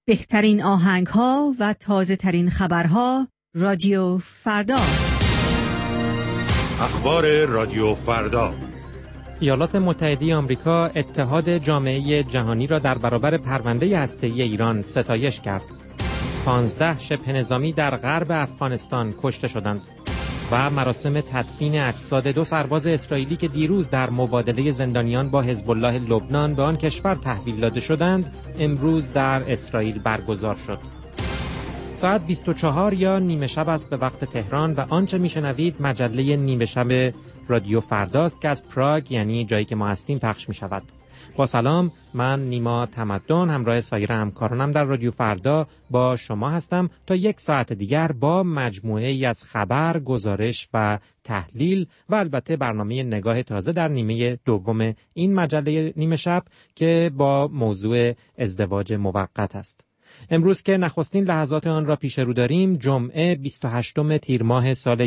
بهترین آهنگ‌ها و تازه‌ترین خبرها رادیو فردا. اخبار رادیو فردا. ایالات متحده آمریکا اتحاد جامعه جهانی را در برابر پرونده هسته‌ای ایران ستایش کرد. 15 شبه نظامی در غرب افغانستان کشته شدند و مراسم تدفین اجساد 2 سرباز اسرائیلی که دیروز در مبادله زندانیان با حزب الله لبنان به آن کشور تحویل داده شدند امروز در اسرائیل برگزار شد. ساعت 24 یا نیمه شب است به وقت تهران و آنچه میشنوید مجله نیمه شب رادیو فرداست که از پراگ، یعنی جایی که ما هستیم، پخش می شود. با سلام، من نیما تمدن همراه سایر همکارانم در رادیو فردا با شما هستم تا 1 ساعت دیگر با مجموعه ای از خبر، گزارش و تحلیل و البته برنامه نگاه تازه در نیمه دوم این مجله نیمه شب که با موضوع ازدواج موقت است. امروز که نخستین لحظات آن را پیش رو داریم، جمعه 28 تیر ماه سال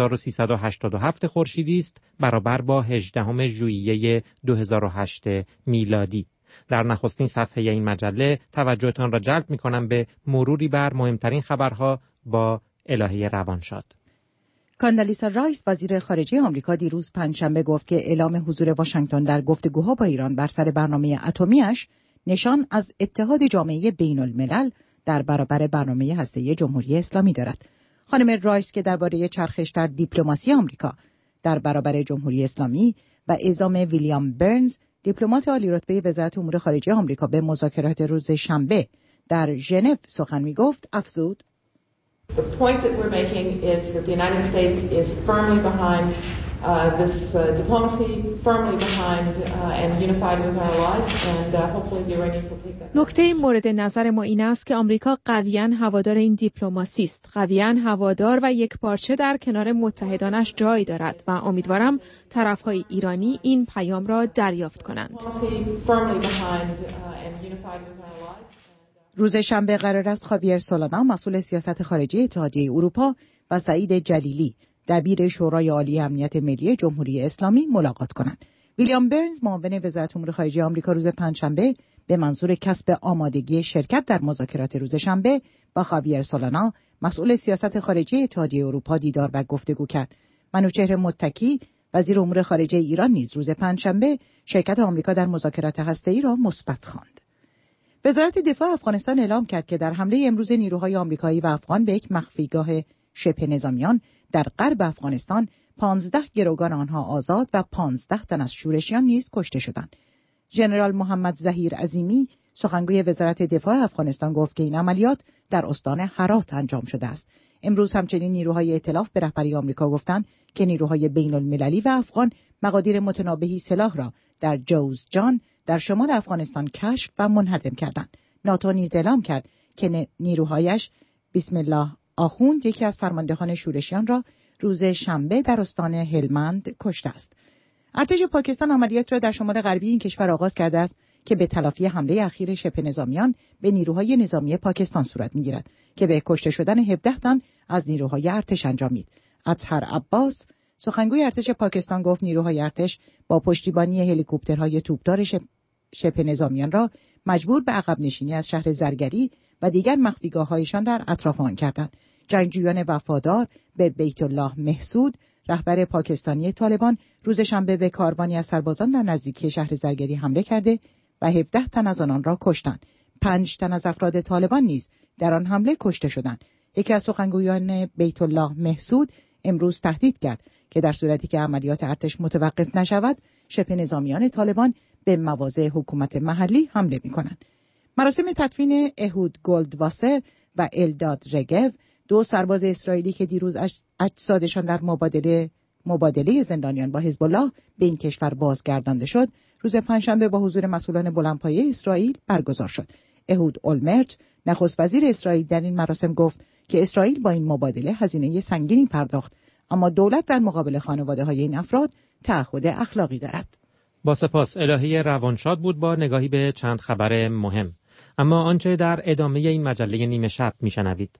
1387 خورشیدی است، برابر با 18 ژوئیه 2008 میلادی. در نخستین صفحه این مجله توجهتان را جلب می‌کنم به مروری بر مهمترین خبرها با الهه روانشاد. کاندالیسا رایس وزیر خارجه آمریکا دیروز پنجشنبه گفت که اعلام حضور واشنگتن در گفتگوها با ایران بر سر برنامه اتمی‌اش نشان از اتحاد جامعه بین الملل در برابر برنامه هسته‌ای جمهوری اسلامی دارد. خانم رایس که درباره چرخش در دیپلماسی آمریکا در برابر جمهوری اسلامی و اعزام ویلیام برنز، دیپلمات عالی رتبه وزارت امور خارجه آمریکا، به مذاکرات روز شنبه در ژنو سخن می‌گفت، افزود: The point that we're making is that the United States is firmly behind this diplomacy, firmly behind and unified with our allies, and hopefully the Iranians will take that. نکته مورد نظر ما این است که آمریکا قویاً هوادار این دیپلماسی است، قویاً هوادار و یک پارچه در کنار متحدانش جای دارد و امیدوارم طرف‌های ایرانی این پیام را دریافت کنند. روز شنبه قرار است خاویر سولانا، مسئول سیاست خارجی اتحادیه اروپا، و سعید جلیلی، دبیر شورای عالی امنیت ملی جمهوری اسلامی، ملاقات کنند. ویلیام برنز، معاون وزارت امور خارجه آمریکا، روز پنجشنبه به منظور کسب آمادگی شرکت در مذاکرات روز شنبه با خاویر سولانا، مسئول سیاست خارجی اتحادیه اروپا، دیدار و گفتگو کرد. منوچهر متکی، وزیر امور خارجه ایران، نیز روز پنجشنبه شرکت آمریکا در مذاکرات هسته‌ای را مثبت خواند. وزارت دفاع افغانستان اعلام کرد که در حمله امروز نیروهای آمریکایی و افغان به یک مخفیگاه شبه نظامیان در غرب افغانستان 15 گروگان آنها آزاد و 15 تن از شورشیان نیز کشته شدند. ژنرال محمد ظهیر عظیمی، سخنگوی وزارت دفاع افغانستان، گفت که این عملیات در استان هرات انجام شده است. امروز همچنین نیروهای ائتلاف به رهبری آمریکا گفتند که نیروهای بین المللی و افغان مقادیر متنابهی سلاح را در جوزجان در شمال افغانستان کشف و منهدم کردند. ناتو نیز اعلام کرد که نیروهایش بسم الله آخوند، یکی از فرماندهان شورشیان، را روز شنبه در استان هلمند کشته است. ارتش پاکستان عملیات را در شمال غربی این کشور آغاز کرده است که به تلافی حمله اخیر شبه نظامیان به نیروهای نظامی پاکستان صورت می‌گیرد که به کشته شدن 17 تن از نیروهای ارتش انجامید. اطهر عباس، سخنگوی ارتش پاکستان، گفت نیروهای ارتش با پشتیبانی هلیکوپترهای توپدار شبه نظامیان را مجبور به عقب نشینی از شهر زرگری و دیگر مخفیگاه‌هایشان در اطراف آن کردند. جنگجویان وفادار به بیت الله محسود، رهبر پاکستانی طالبان، روز شنبه به کاروانی از سربازان در نزدیکی شهر زرگری حمله کرده و 17 تن از آنان را کشتند. 5 تن از افراد طالبان نیز در آن حمله کشته شدند. یکی از سخنگویان بیت الله محسود امروز تهدید کرد که در صورتی که عملیات ارتش متوقف نشود، شبه نظامیان طالبان به مواضع حکومت محلی حمله می‌کنند. مراسم تدفین اهود گلدواسر و الداد رگو، 2 سرباز اسرائیلی که دیروز اجسادشان در مبادله زندانیان با حزب الله به این کشور بازگردانده شد، روز پنجشنبه با حضور مسئولان بلندپایه اسرائیل برگزار شد. اهود اولمرت، نخست وزیر اسرائیل، در این مراسم گفت که اسرائیل با این مبادله هزینه سنگینی پرداخت، اما دولت در مقابل خانواده‌های این افراد تعهد اخلاقی دارد. با سپاس. الهه روانشاد بود با نگاهی به چند خبر مهم. اما آنچه در ادامه این مجله نیمه شب میشنوید.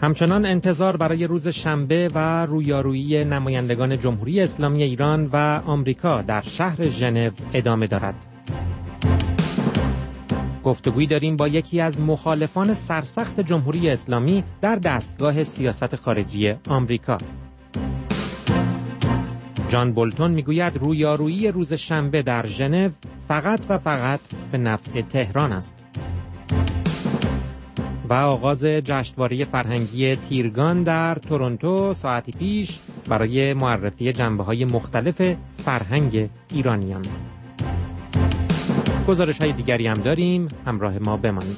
همچنان انتظار برای روز شنبه و رویارویی نمایندگان جمهوری اسلامی ایران و آمریکا در شهر ژنو ادامه دارد. گفتگویی داریم با یکی از مخالفان سرسخت جمهوری اسلامی در دستگاه سیاست خارجی آمریکا. جان بولتون میگوید رویارویی روز شنبه در ژنو فقط و فقط به نفع تهران است. و آغاز جشنواره فرهنگی تیرگان در تورنتو ساعتی پیش برای معرفی جنبه‌های مختلف فرهنگ ایرانیان. گزارش‌های دیگری هم داریم، همراه ما بمانید.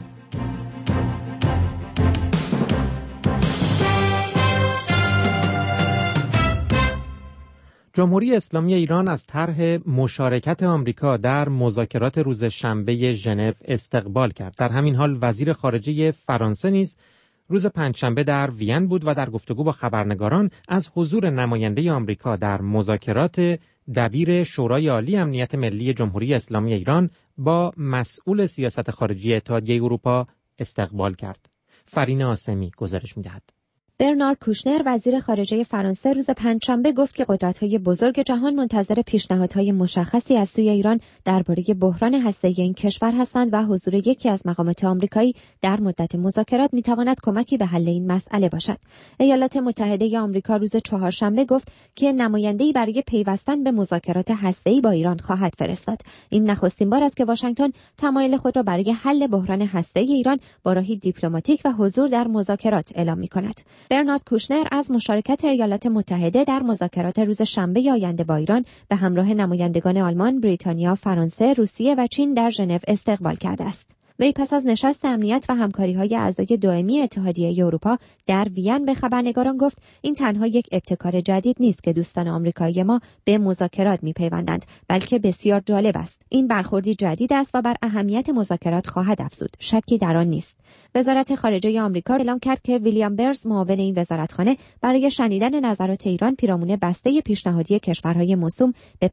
جمهوری اسلامی ایران از طرح مشارکت آمریکا در مذاکرات روز شنبه ژنو استقبال کرد. در همین حال وزیر خارجه فرانسه نیز روز پنجشنبه در وین بود و در گفتگو با خبرنگاران از حضور نماینده آمریکا در مذاکرات دبیر شورای عالی امنیت ملی جمهوری اسلامی ایران با مسئول سیاست خارجی اتحادیه اروپا استقبال کرد. فرین آسمی گزارش می‌دهد. برنارد کوشنر وزیر خارجه فرانسه روز پنجشنبه گفت که قدرت‌های بزرگ جهان منتظر پیشنهادهای مشخصی از سوی ایران درباره بحران هسته‌ای این کشور هستند و حضور یکی از مقامات آمریکایی در مدت مذاکرات می‌تواند کمکی به حل این مسئله باشد. ایالات متحده آمریکا روز چهارشنبه گفت که نماینده‌ای برای پیوستن به مذاکرات هسته‌ای با ایران خواهد فرستاد. این نخستین بار است که واشنگتن تمایل خود را برای حل بحران هسته‌ای ایران با راهی دیپلماتیک و حضور در مذاکرات اعلام می‌کند. برنارد کوشنر از مشارکت ایالات متحده در مذاکرات روز شنبه آینده با ایران به همراه نمایندگان آلمان، بریتانیا، فرانسه، روسیه و چین در ژنو استقبال کرده است. وی پس از نشست امنیت و همکاری‌های اعضای دائمی اتحادیه اروپا در وین به خبرنگاران گفت این تنها یک ابتکار جدید نیست که دوستان آمریکایی ما به مذاکرات می‌پیوندند، بلکه بسیار جالب است. این برخوردی جدید است و بر اهمیت مذاکرات خواهد افزود. شکی در آن نیست. وزارت خارجه آمریکا اعلام کرد که ویلیام برنز معاون این وزارتخانه برای شنیدن نظرات ایران پیرامون بسته پیشنهادی کشورهای موسوم به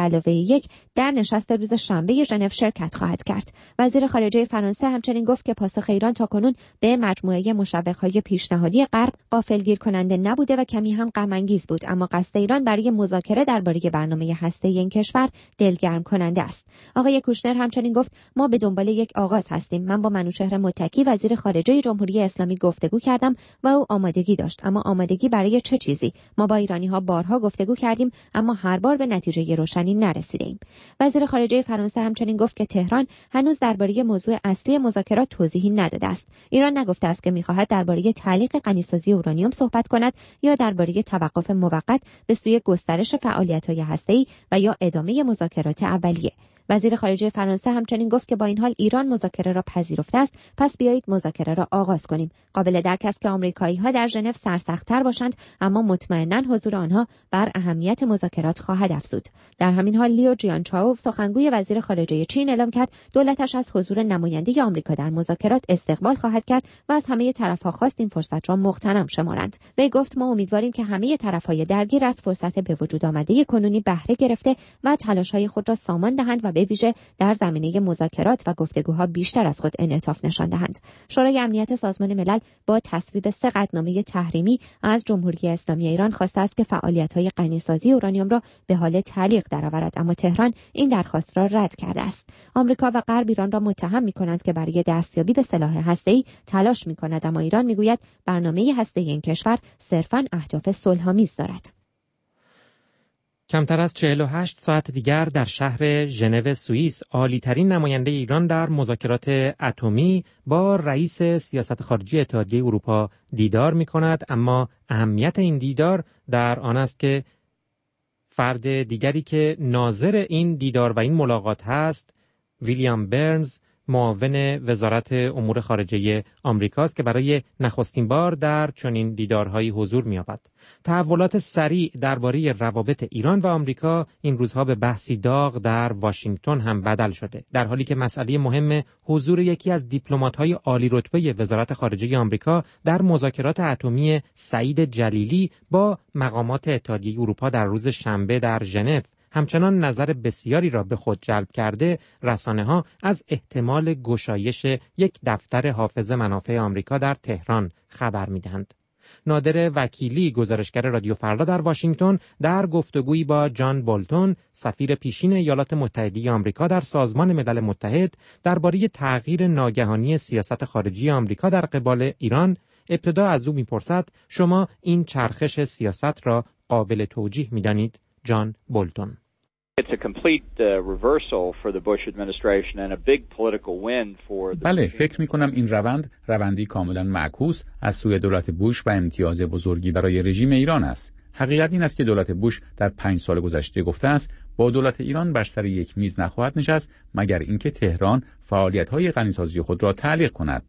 5+1 در نشست روز شنبه ژنو شرکت خواهد کرد. وزیر خارجه فرانسه همچنین گفت که پاسخ ایران تاکنون به مجموعه مشوق‌های پیشنهادی غرب غافلگیر کننده نبوده و کمی هم غم انگیز بود، اما قصد ایران برای مذاکره درباره برنامه هسته‌ای این کشور دلگرم کننده است. آقای کوشنر همچنین گفت ما به دنبال یک آغاز هستیم. من با منوچهر متکی وزیر خارجه جمهوری اسلامی گفتگو کردم و او آمادگی داشت، اما آمادگی برای چه چیزی؟ ما با ایرانی‌ها بارها گفتگو کردیم اما هر بار به نتیجه روشنی نرسیدیم. وزیر خارجه فرانسه همچنین گفت که تهران هنوز درباره موضوع اصلی مذاکرات توضیحی نداده است. ایران نگفته است که می‌خواهد درباره تعلیق غنیسازی اورانیوم صحبت کند یا درباره توقف موقت به سوی گسترش فعالیت‌های هسته‌ای و یا ادامه مذاکرات اولیه. وزیر خارجه فرانسه همچنین گفت که با این حال ایران مذاکره را پذیرفته است، پس بیایید مذاکره را آغاز کنیم. قابل درک است که آمریکایی‌ها در ژنو سرسخت‌تر باشند، اما مطمئناً حضور آنها بر اهمیت مذاکرات خواهد افزود. در همین حال لیو جیانچاو سخنگوی وزیر خارجه چین اعلام کرد دولتش از حضور نماینده آمریکا در مذاکرات استقبال خواهد کرد و از همه طرف‌ها خواست این فرصت را مغتنم شمارند. وی گفت ما امیدواریم که همه طرف‌های درگیر از فرصت به وجود آمده کنونی بهره گرفته و تلاش‌های خود را سامان دهند و به ویژه در زمینه مذاکرات و گفتگوها بیشتر از خود انعطاف نشان دهند. شورای امنیت سازمان ملل با تصویب 3 قطعنامه تحریمی از جمهوری اسلامی ایران خواسته است که فعالیت‌های غنیسازی اورانیوم را به حال تعلیق درآورد، اما تهران این درخواست را رد کرده است. آمریکا و غرب ایران را متهم می‌کنند که برای دستیابی به سلاح هسته‌ای تلاش می‌کند، اما ایران می‌گوید برنامه هسته‌ای این کشور صرفاً اهداف صلح‌آمیز دارد. کمتر از 48 ساعت دیگر در شهر ژنو سوئیس عالی‌ترین نماینده ایران در مذاکرات اتمی با رئیس سیاست خارجی اتحادیه اروپا دیدار می‌کند، اما اهمیت این دیدار در آن است که فرد دیگری که ناظر این دیدار و این ملاقات هست ویلیام برنز معاون وزارت امور خارجه آمریکاست که برای نخستین بار در چنین دیدارهایی حضور می‌یابد. تحولات سریع درباره روابط ایران و آمریکا این روزها به بحثی داغ در واشنگتن هم بدل شده، در حالی که مسئله مهم حضور یکی از دیپلمات‌های عالی رتبه وزارت خارجه آمریکا در مذاکرات اتمی سعید جلیلی با مقامات اتحادیه اروپا در روز شنبه در ژنو همچنان نظر بسیاری را به خود جلب کرده، رسانه‌ها از احتمال گشایش یک دفتر حافظ منافع آمریکا در تهران خبر می‌دهند. نادر وکیلی، گزارشگر رادیو فردا در واشنگتن، در گفتگویی با جان بولتون، سفیر پیشین ایالات متحده آمریکا در سازمان ملل متحد، درباره تغییر ناگهانی سیاست خارجی آمریکا در قبال ایران، ابتدا از او می‌پرسد شما این چرخش سیاست را قابل توجیه می‌دانید؟ جان بولتون: بله، فکر می‌کنم این روندی کاملا معکوس از سوی دولت بوش و امتیاز بزرگی برای رژیم ایران است. حقیقت این است که دولت بوش در 5 سال گذشته گفته است با دولت ایران بر سر یک میز نخواهد نشست مگر اینکه تهران فعالیت‌های غنی‌سازی خود را تعلیق کند.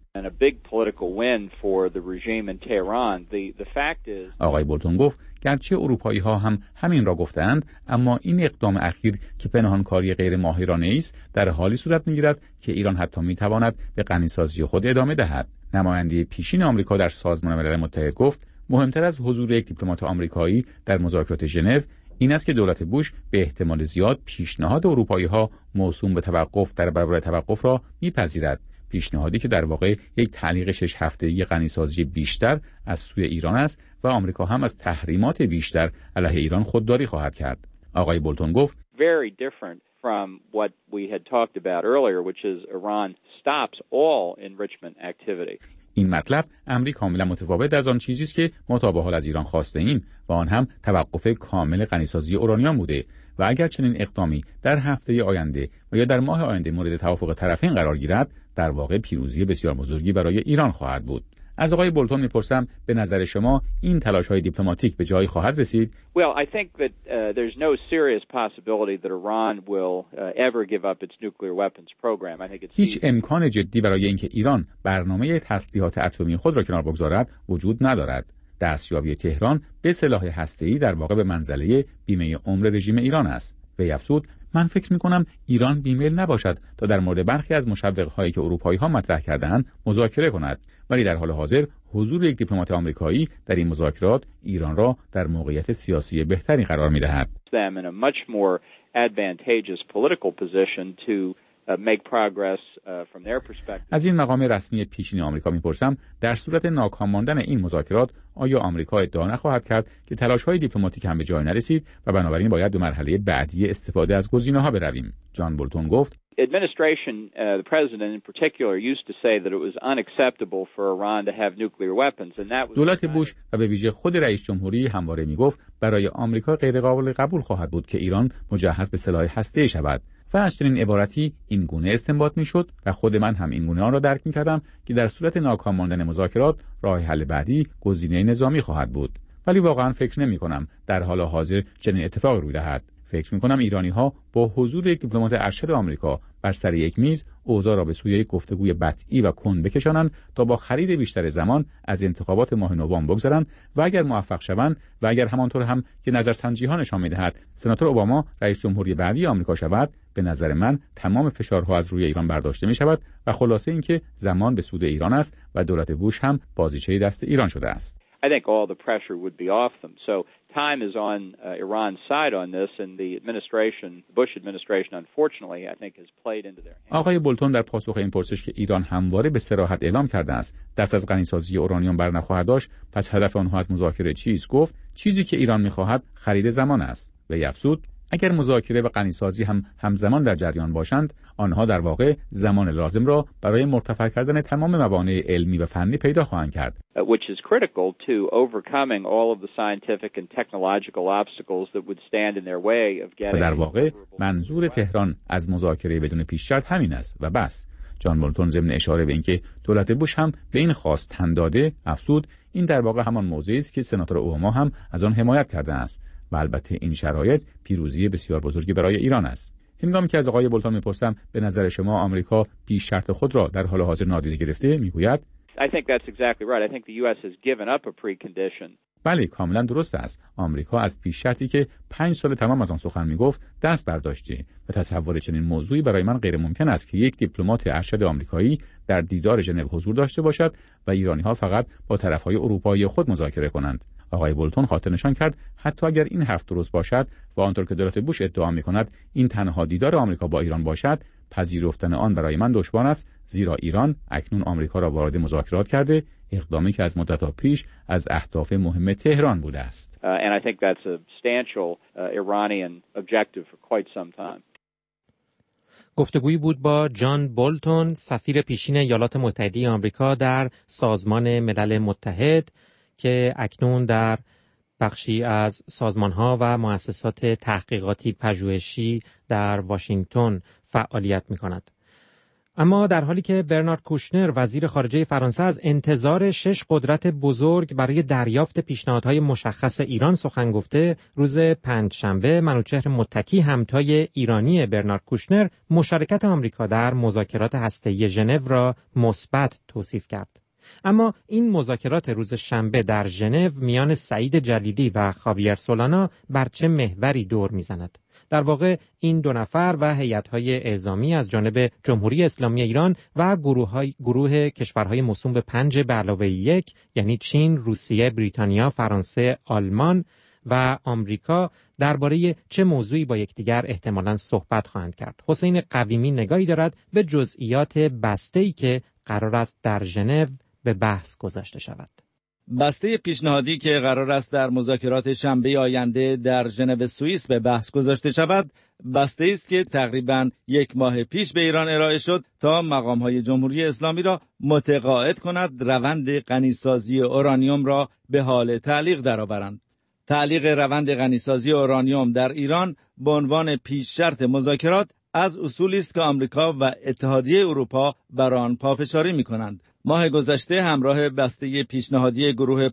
آقای بولتون گفت گرچه اروپایی‌ها هم همین را گفتند، اما این اقدام اخیر که پنهانکاری غیر ماهرانه است در حالی صورت می‌گیرد که ایران حتی می‌تواند به غنی‌سازی خود ادامه دهد. نماینده پیشین آمریکا در سازمان ملل متحد گفت مهمتر از حضور یک دیپلمات آمریکایی در مذاکرات ژنو این است که دولت بوش به احتمال زیاد پیشنهاد اروپایی‌ها موسوم به توقف در برابر توقف را می‌پذیرد، پیشنهادی که در واقع یک تعلیق 6 هفته‌ای غنی‌سازی بیشتر از سوی ایران است و آمریکا هم از تحریمات بیشتر علیه ایران خودداری خواهد کرد. آقای بولتون گفت very different from what we had talked about earlier, which is Iran stops all enrichment activity. این مطلب امری کاملا متفاوت از آن چیزی است که ما تا به حال از ایران خواسته ایم و آن هم توقف کامل غنی‌سازی اورانیوم بوده و اگر چنین اقدامی در هفته آینده و یا در ماه آینده مورد توافق طرفین قرار گیرد، در واقع پیروزی بسیار بزرگی برای ایران خواهد بود. از آقای بولتون میپرسم به نظر شما این تلاش‌های دیپلماتیک به جایی خواهد رسید؟ Well, I think that there's no serious possibility that Iran will ever give up its nuclear weapons program. I think it's هیچ امکان جدی برای اینکه ایران برنامه تسلیحات اتمی خود را کنار بگذارد وجود ندارد. دستیابی تهران به سلاح هسته‌ای در واقع به منزله بیمه عمر رژیم ایران است. وی افزود من فکر می‌کنم ایران بیمیل نباشد تا در مورد برخی از مشوق‌هایی که اروپایی‌ها مطرح کرده‌اند مذاکره کند، ولی در حال حاضر حضور یک دیپلمات آمریکایی در این مذاکرات ایران را در موقعیت سیاسی بهتری قرار می‌دهد. از این مقام رسمی پیشین آمریکا می‌پرسم در صورت ناکام ماندن این مذاکرات آیا آمریکا ادعا نخواهد کرد که تلاش‌های دیپلماتیک هم به جای نرسید و بنابراین باید به مرحله بعدی استفاده از گزینه‌ها برویم؟ جان بولتون گفت the president in particular used to say that it was unacceptable for Iran to have nuclear weapons and that was دولت بوش و به ویژه خود رئیس جمهوری همواره میگفت برای آمریکا غیر قابل قبول خواهد بود که ایران مجهز به سلاح هسته‌ای شود و از چنین عبارتی این گونه استنباط میشد و خود من هم این گونه آن را درک میکردم که در صورت ناکام ماندن مذاکرات راه حل بعدی گزینه نظامی خواهد بود، ولی واقعا فکر نمی‌کنم در حال حاضر چنین اتفاقی روی دهد. فکر می‌کنم ایرانی‌ها با حضور یک دیپلمات ارشد آمریکا بر سر یک میز اوضاع را به سوی یک گفتگوی بطعی و کند بکشانند تا با خرید بیشتر زمان از انتخابات ماه نوامبر بگذرند و اگر موفق شوند و اگر همانطور هم که نظرسنجی‌ها نشان می‌دهد سناتور اوباما رئیس جمهوری بعدی آمریکا شود، به نظر من تمام فشارها از روی ایران برداشته می‌شود و خلاصه اینکه زمان به سود ایران است و دولت بوش هم بازیچه دست ایران شده است. I think all the pressure would be off them. So time is on Iran's side on this, and the Bush administration, unfortunately, I think has played into their hands. آقای بولتون در پاسخ این پرسش که ایران همواره به صراحت اعلام کرده است دست از غنی‌سازی اورانیوم بر نخواهد داشت، پس هدف آنها از مذاکره چیست؟ گفت چیزی که ایران می‌خواهد خرید زمان است. و افزود اگر مذاکره و غنی‌سازی هم همزمان در جریان باشند، آنها در واقع زمان لازم را برای مرتفع کردن تمام موانع علمی و فنی پیدا خواهند کرد. Which is critical to overcoming all of the scientific and technological obstacles that would stand in their way of getting. و در واقع منظور تهران از مذاکره بدون پیش شرط همین است و بس. جان بولتون ضمن اشاره به اینکه دولت بوش هم به این خواست تن داده، افزود این در واقع همان موضعی است که سناتور اوباما هم از آن حمایت کرده است و البته این شرایط پیروزی بسیار بزرگی برای ایران است. هنگامی که از آقای بولتون میپرسم به نظر شما آمریکا پیش شرط خود را در حال حاضر نادیده گرفته، میگوید I think that's exactly right. I think the US has given up a precondition بله، کاملا درست است. آمریکا از پیش شرطی که 5 سال تمام از آن سخن میگفت دست برداشته و تصور چنین موضوعی برای من غیر ممکن است که یک دیپلمات ارشد آمریکایی در دیدار ژنو حضور داشته باشد و ایرانی‌ها فقط با طرف‌های اروپایی خود مذاکره کنند. آقای بولتون خاطر نشان کرد حتی اگر این حرف درست باشد و آنطور که دولت بوش ادعا می‌کند این تنها دیدار آمریکا با ایران باشد، پذیرفتن آن برای من دشوار است، زیرا ایران اکنون آمریکا را وارد مذاکرات کرده، اقدامی که از مدت‌ها پیش از اهداف مهم تهران بوده است. And I think that's a substantial Iranian objective for quite some time. گفتگویی بود با جان بولتون، سفیر پیشین ایالات متحده آمریکا در سازمان ملل متحد که اکنون در بخشی از سازمان‌ها و مؤسسات تحقیقاتی پژوهشی در واشنگتن فعالیت می‌کند. اما در حالی که برنارد کوشنر وزیر خارجه فرانسه از انتظار 6 قدرت بزرگ برای دریافت پیشنهادهای مشخص ایران سخن گفته، روز پنجشنبه منوچهر متکی همتای ایرانی برنارد کوشنر مشارکت آمریکا در مذاکرات هسته‌ای ژنو را مثبت توصیف کرد. اما این مذاکرات روز شنبه در ژنو میان سعید جلیلی و خاویر سولانا بر چه محوری دور میزند؟ در واقع این دو نفر و هیئت‌های اعزامی از جانب جمهوری اسلامی ایران و گروه کشورهای موسوم به 5+1 یعنی چین، روسیه، بریتانیا، فرانسه، آلمان و آمریکا درباره چه موضوعی با یکدیگر احتمالاً صحبت خواهند کرد. حسین قویمی نگاهی دارد به جزئیات بسته‌ای که قرار است در ژنو به بحث گذاشته شود. بسته پیشنهادی که قرار است در مذاکرات شنبه آینده در ژنو سوئیس به بحث گذاشته شود، بسته است که تقریباً 1 ماه پیش به ایران ارائه شد تا مقام‌های جمهوری اسلامی را متقاعد کند روند غنیسازی اورانیوم را به حال تعلیق درآورند. تعلیق روند غنیسازی اورانیوم در ایران به عنوان پیش شرط مذاکرات از اصولی است که آمریکا و اتحادیه اروپا بر آن پافشاری می‌کنند. ماه گذشته همراه بسته پیشنهادی گروه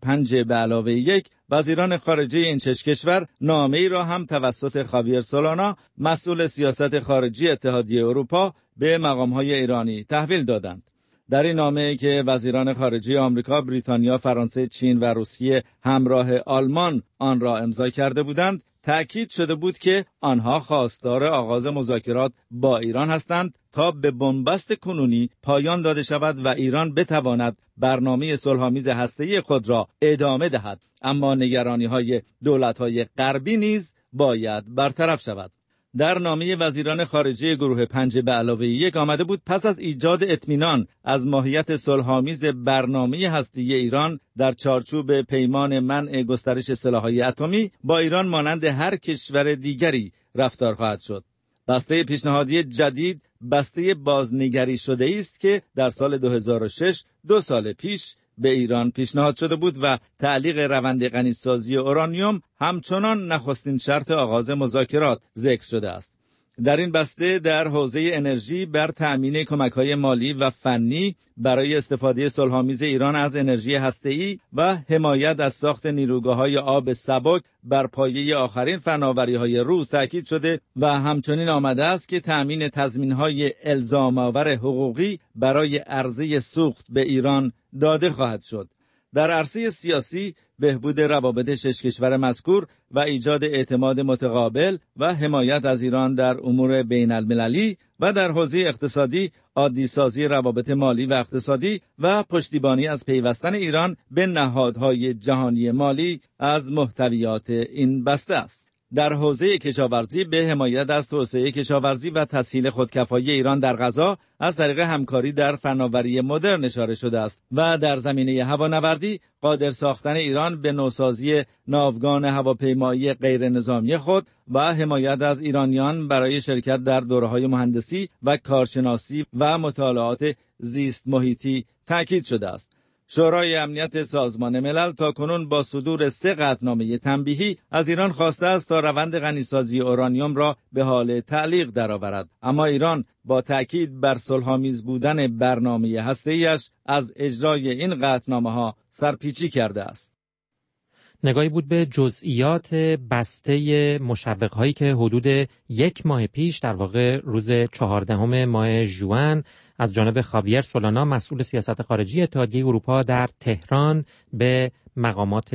5+1 وزیران خارجه این 6 کشور نامه‌ای را هم توسط خاویر سولانا مسئول سیاست خارجی اتحادیه اروپا به مقام‌های ایرانی تحویل دادند. در این نامه که وزیران خارجه آمریکا، بریتانیا، فرانسه، چین و روسیه همراه آلمان آن را امضا کرده بودند، تأکید شده بود که آنها خواستار آغاز مذاکرات با ایران هستند تا به بنبست کنونی پایان داده شود و ایران بتواند برنامه صلح‌آمیز هسته‌ای خود را ادامه دهد. اما نگرانی‌های دولت‌های غربی نیز باید برطرف شود. در نامه وزیران خارجه گروه 5+1 آمده بود پس از ایجاد اطمینان از ماهیت صلح‌آمیز برنامه هسته‌ای ایران در چارچوب پیمان منع گسترش سلاح‌های اتمی با ایران مانند هر کشور دیگری رفتار خواهد شد. بسته پیشنهادی جدید بسته بازنگری شده است که در سال 2006 2 سال پیش به ایران پیشنهاد شده بود و تعلیق روند غنیسازی اورانیوم همچنان نخستین شرط آغاز مذاکرات ذکر شده است. در این بسته در حوزه انرژی بر تأمین کمک‌های مالی و فنی برای استفاده صلح‌آمیز ایران از انرژی هسته‌ای و حمایت از ساخت نیروگاه‌های آب سبک بر پایه آخرین فناوری‌های روز تأکید شده و همچنین آمده است که تأمین تضمین‌های الزام‌آور حقوقی برای عرضه سوخت به ایران داده خواهد شد. در عرصه سیاسی بهبود روابط 6 کشور مذکور و ایجاد اعتماد متقابل و حمایت از ایران در امور بین المللی و در حوزه اقتصادی عادی سازی روابط مالی و اقتصادی و پشتیبانی از پیوستن ایران به نهادهای جهانی مالی از محتویات این بسته است. در حوزه کشاورزی به حمایت از توسعه کشاورزی و تسهیل خودکفایی ایران در غذا از طریق همکاری در فناوری مدرن اشاره شده است و در زمینه هوانوردی قادر ساختن ایران به نوسازی ناوگان هواپیمایی غیر نظامی خود و حمایت از ایرانیان برای شرکت در دوره‌های مهندسی و کارشناسی و مطالعات زیست محیطی تأکید شده است. شورای امنیت سازمان ملل تاکنون با صدور 3 قطعنامه تنبیهی از ایران خواسته است تا روند غنیسازی اورانیوم را به حال تعلیق درآورد، اما ایران با تأکید بر صلح‌آمیز بودن برنامه هسته‌ایش از اجرای این قطعنامه‌ها سرپیچی کرده است. نگاهی بود به جزئیات بسته مشوق‌هایی که حدود 1 ماه پیش، در واقع روز 14 ماه ژوئن، از جانب خاویر سولانا مسئول سیاست خارجی اتحادیه اروپا در تهران به مقامات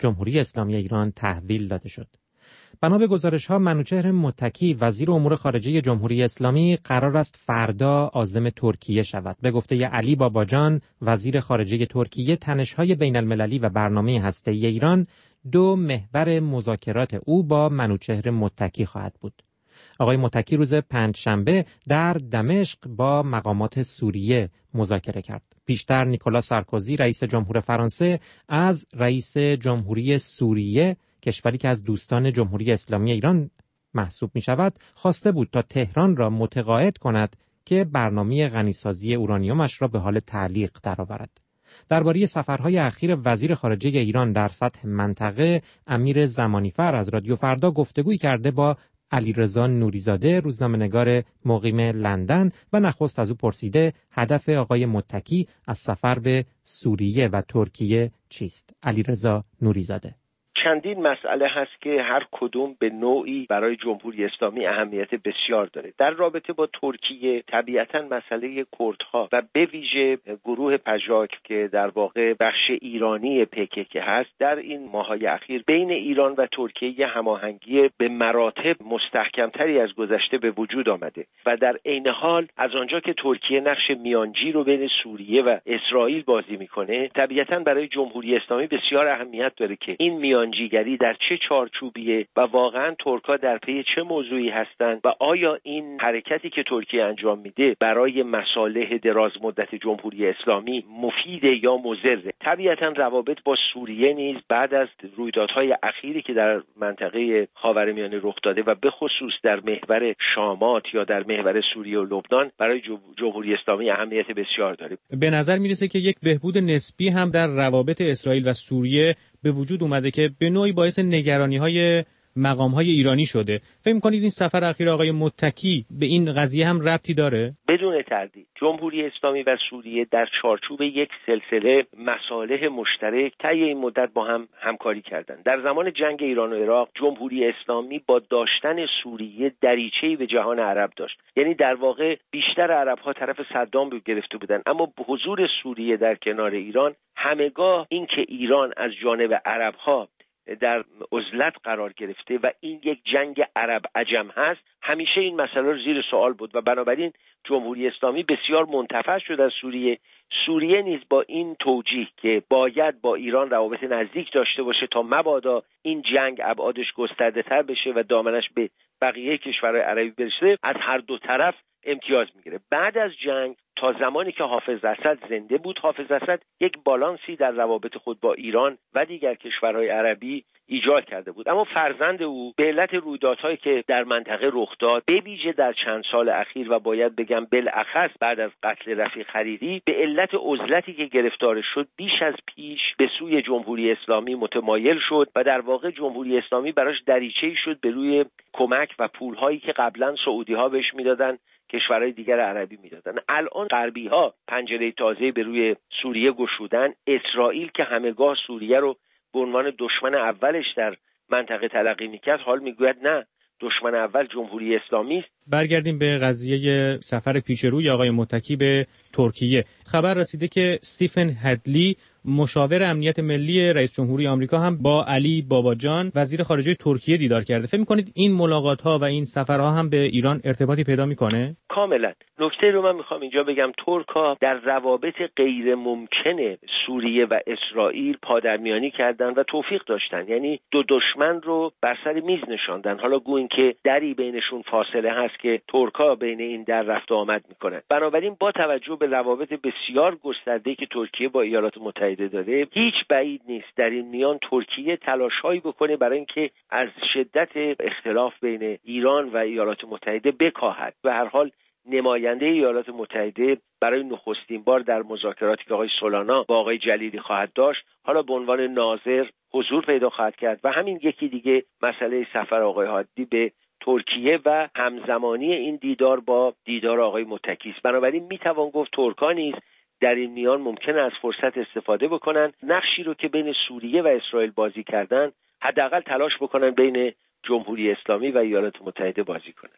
جمهوری اسلامی ایران تحویل داده شد. بنا به گزارش‌ها منوچهر متکی وزیر امور خارجه جمهوری اسلامی قرار است فردا عازم ترکیه شود. به گفته علی باباجان وزیر خارجه ترکیه، تنش‌های بین‌المللی و برنامه هسته‌ای ایران دو محور مذاکرات او با منوچهر متکی خواهد بود. آقای متکی روز پنجشنبه در دمشق با مقامات سوریه مذاکره کرد. پیشتر نیکولا سارکوزی رئیس جمهور فرانسه از رئیس جمهوری سوریه، کشوری که از دوستان جمهوری اسلامی ایران محسوب می شود، خواسته بود تا تهران را متقاعد کند که برنامه غنیسازی اورانیومش را به حال تعلیق درآورد. درباره سفرهای اخیر وزیر خارجه ایران در سطح منطقه، امیر زمانیفر از رادیو فردا گفتگویی کرده با علیرضا نوریزاده، روزنامه‌نگار مقیم لندن، و نخست از او پرسیده هدف آقای متکی از سفر به سوریه و ترکیه چیست. علیرضا نوریزاده: چندین مسئله هست که هر کدوم به نوعی برای جمهوری اسلامی اهمیت بسیار داره. در رابطه با ترکیه طبیعتاً مسئله کردها و به ویژه گروه پژاک که در واقع بخش ایرانی PKK هست، در این ماه‌های اخیر بین ایران و ترکیه هماهنگی به مراتب مستحکمتری از گذشته به وجود آمده و در عین حال از آنجا که ترکیه نقش میانجی رو بین سوریه و اسرائیل بازی میکنه، طبیعتاً برای جمهوری اسلامی بسیار اهمیت داره که این میانجیگری در چه چارچوبیه و واقعا ترک‌ها در پی چه موضوعی هستند و آیا این حرکتی که ترکیه انجام میده برای مصالح دراز مدت جمهوری اسلامی مفیده یا مضره. طبیعتاً روابط با سوریه نیز بعد از رویدادهای اخیری که در منطقه خاورمیانه رخ داده و به خصوص در محور شامات یا در محور سوریه و لبنان برای جمهوری اسلامی اهمیت بسیار داره. به نظر میرسه که یک بهبود نسبی هم در روابط اسرائیل و سوریه به وجود اومده که به نوعی باعث نگرانی‌های مقام‌های ایرانی شده. فکر می‌کنید این سفر اخیر آقای متکی به این قضیه هم ربطی داره؟ بدون تردید جمهوری اسلامی و سوریه در چارچوب یک سلسله مصالح مشترک طی این مدت با هم همکاری کردند. در زمان جنگ ایران و عراق جمهوری اسلامی با داشتن سوریه دریچه‌ای به جهان عرب داشت. یعنی در واقع بیشتر عرب‌ها طرف صدام رو گرفته بودند، اما حضور سوریه در کنار ایران همگاه این که ایران از جانب عرب‌ها در عزلت قرار گرفته و این یک جنگ عرب عجم هست، همیشه این مسئله رو زیر سوال بود و بنابراین جمهوری اسلامی بسیار منتفع شد از سوریه. سوریه نیز با این توجیه که باید با ایران روابط نزدیک داشته باشه تا مبادا این جنگ ابعادش گسترده تر بشه و دامنش به بقیه کشورهای عربی برسه، از هر دو طرف امتیاز میگیره. بعد از جنگ تا زمانی که حافظ اسد زنده بود، حافظ اسد یک بالانسی در روابط خود با ایران و دیگر کشورهای عربی ایجاد کرده بود، اما فرزند او به علت رویدادهایی که در منطقه رخ داد، به ویژه در چند سال اخیر و باید بگم بالاخص بعد از قتل رفیق حریری، به علت عزلتی که گرفتار شد بیش از پیش به سوی جمهوری اسلامی متمایل شد و در واقع جمهوری اسلامی براش دریچه‌ای شد به روی کمک و پولهایی که قبلا سعودی‌ها بهش میدادن کشورهای دیگر عربی میدادن. الان غربی‌ها پنجره تازه به روی سوریه گشودن. اسرائیل که همگاه سوریه رو به عنوان دشمن اولش در منطقه تلقی میکرد، حال میگوید نه، دشمن اول جمهوری اسلامی است. برگردیم به قضیه سفر پیشروی آقای متکی به ترکیه. خبر رسیده که استیفن هدلی، مشاور امنیت ملی رئیس جمهوری آمریکا، هم با علی باباجان وزیر خارجه ترکیه دیدار کرده. فکر می‌کنید این ملاقات‌ها و این سفرها هم به ایران ارتباطی پیدا می‌کنه؟ کاملا. نکته رو من می‌خوام اینجا بگم، ترک‌ها در روابط غیر ممکن سوریه و اسرائیل پادرمیانی کردن و توفیق داشتن، یعنی دو دشمن رو بر سر میز نشاندن. حالا گو این که دری بینشون فاصله هست که ترک‌ها بین این در رفت و آمد می‌کنن. بنابراین با توجه به روابط بسیار گسترده‌ای که ترکیه با ایالات متحده داره، هیچ بعید نیست در این میان ترکیه تلاش‌هایی بکنه برای اینکه از شدت اختلاف بین ایران و ایالات متحده بکاهد. به هر حال نماینده ایالات متحده برای نخستین بار در مذاکراتی که آقای سولانا با آقای جلیلی خواهد داشت، حالا به عنوان ناظر حضور پیدا خواهد کرد و همین یکی دیگه مسئله سفر آقای هادی به ترکیه و همزمانی این دیدار با دیدار آقای متکی است. بنابراین میتوان گفت ترک‌ها نیز در این میان ممکنه از فرصت استفاده بکنن، نقشی رو که بین سوریه و اسرائیل بازی کردن حداقل تلاش بکنن بین جمهوری اسلامی و ایالات متحده بازی کنن.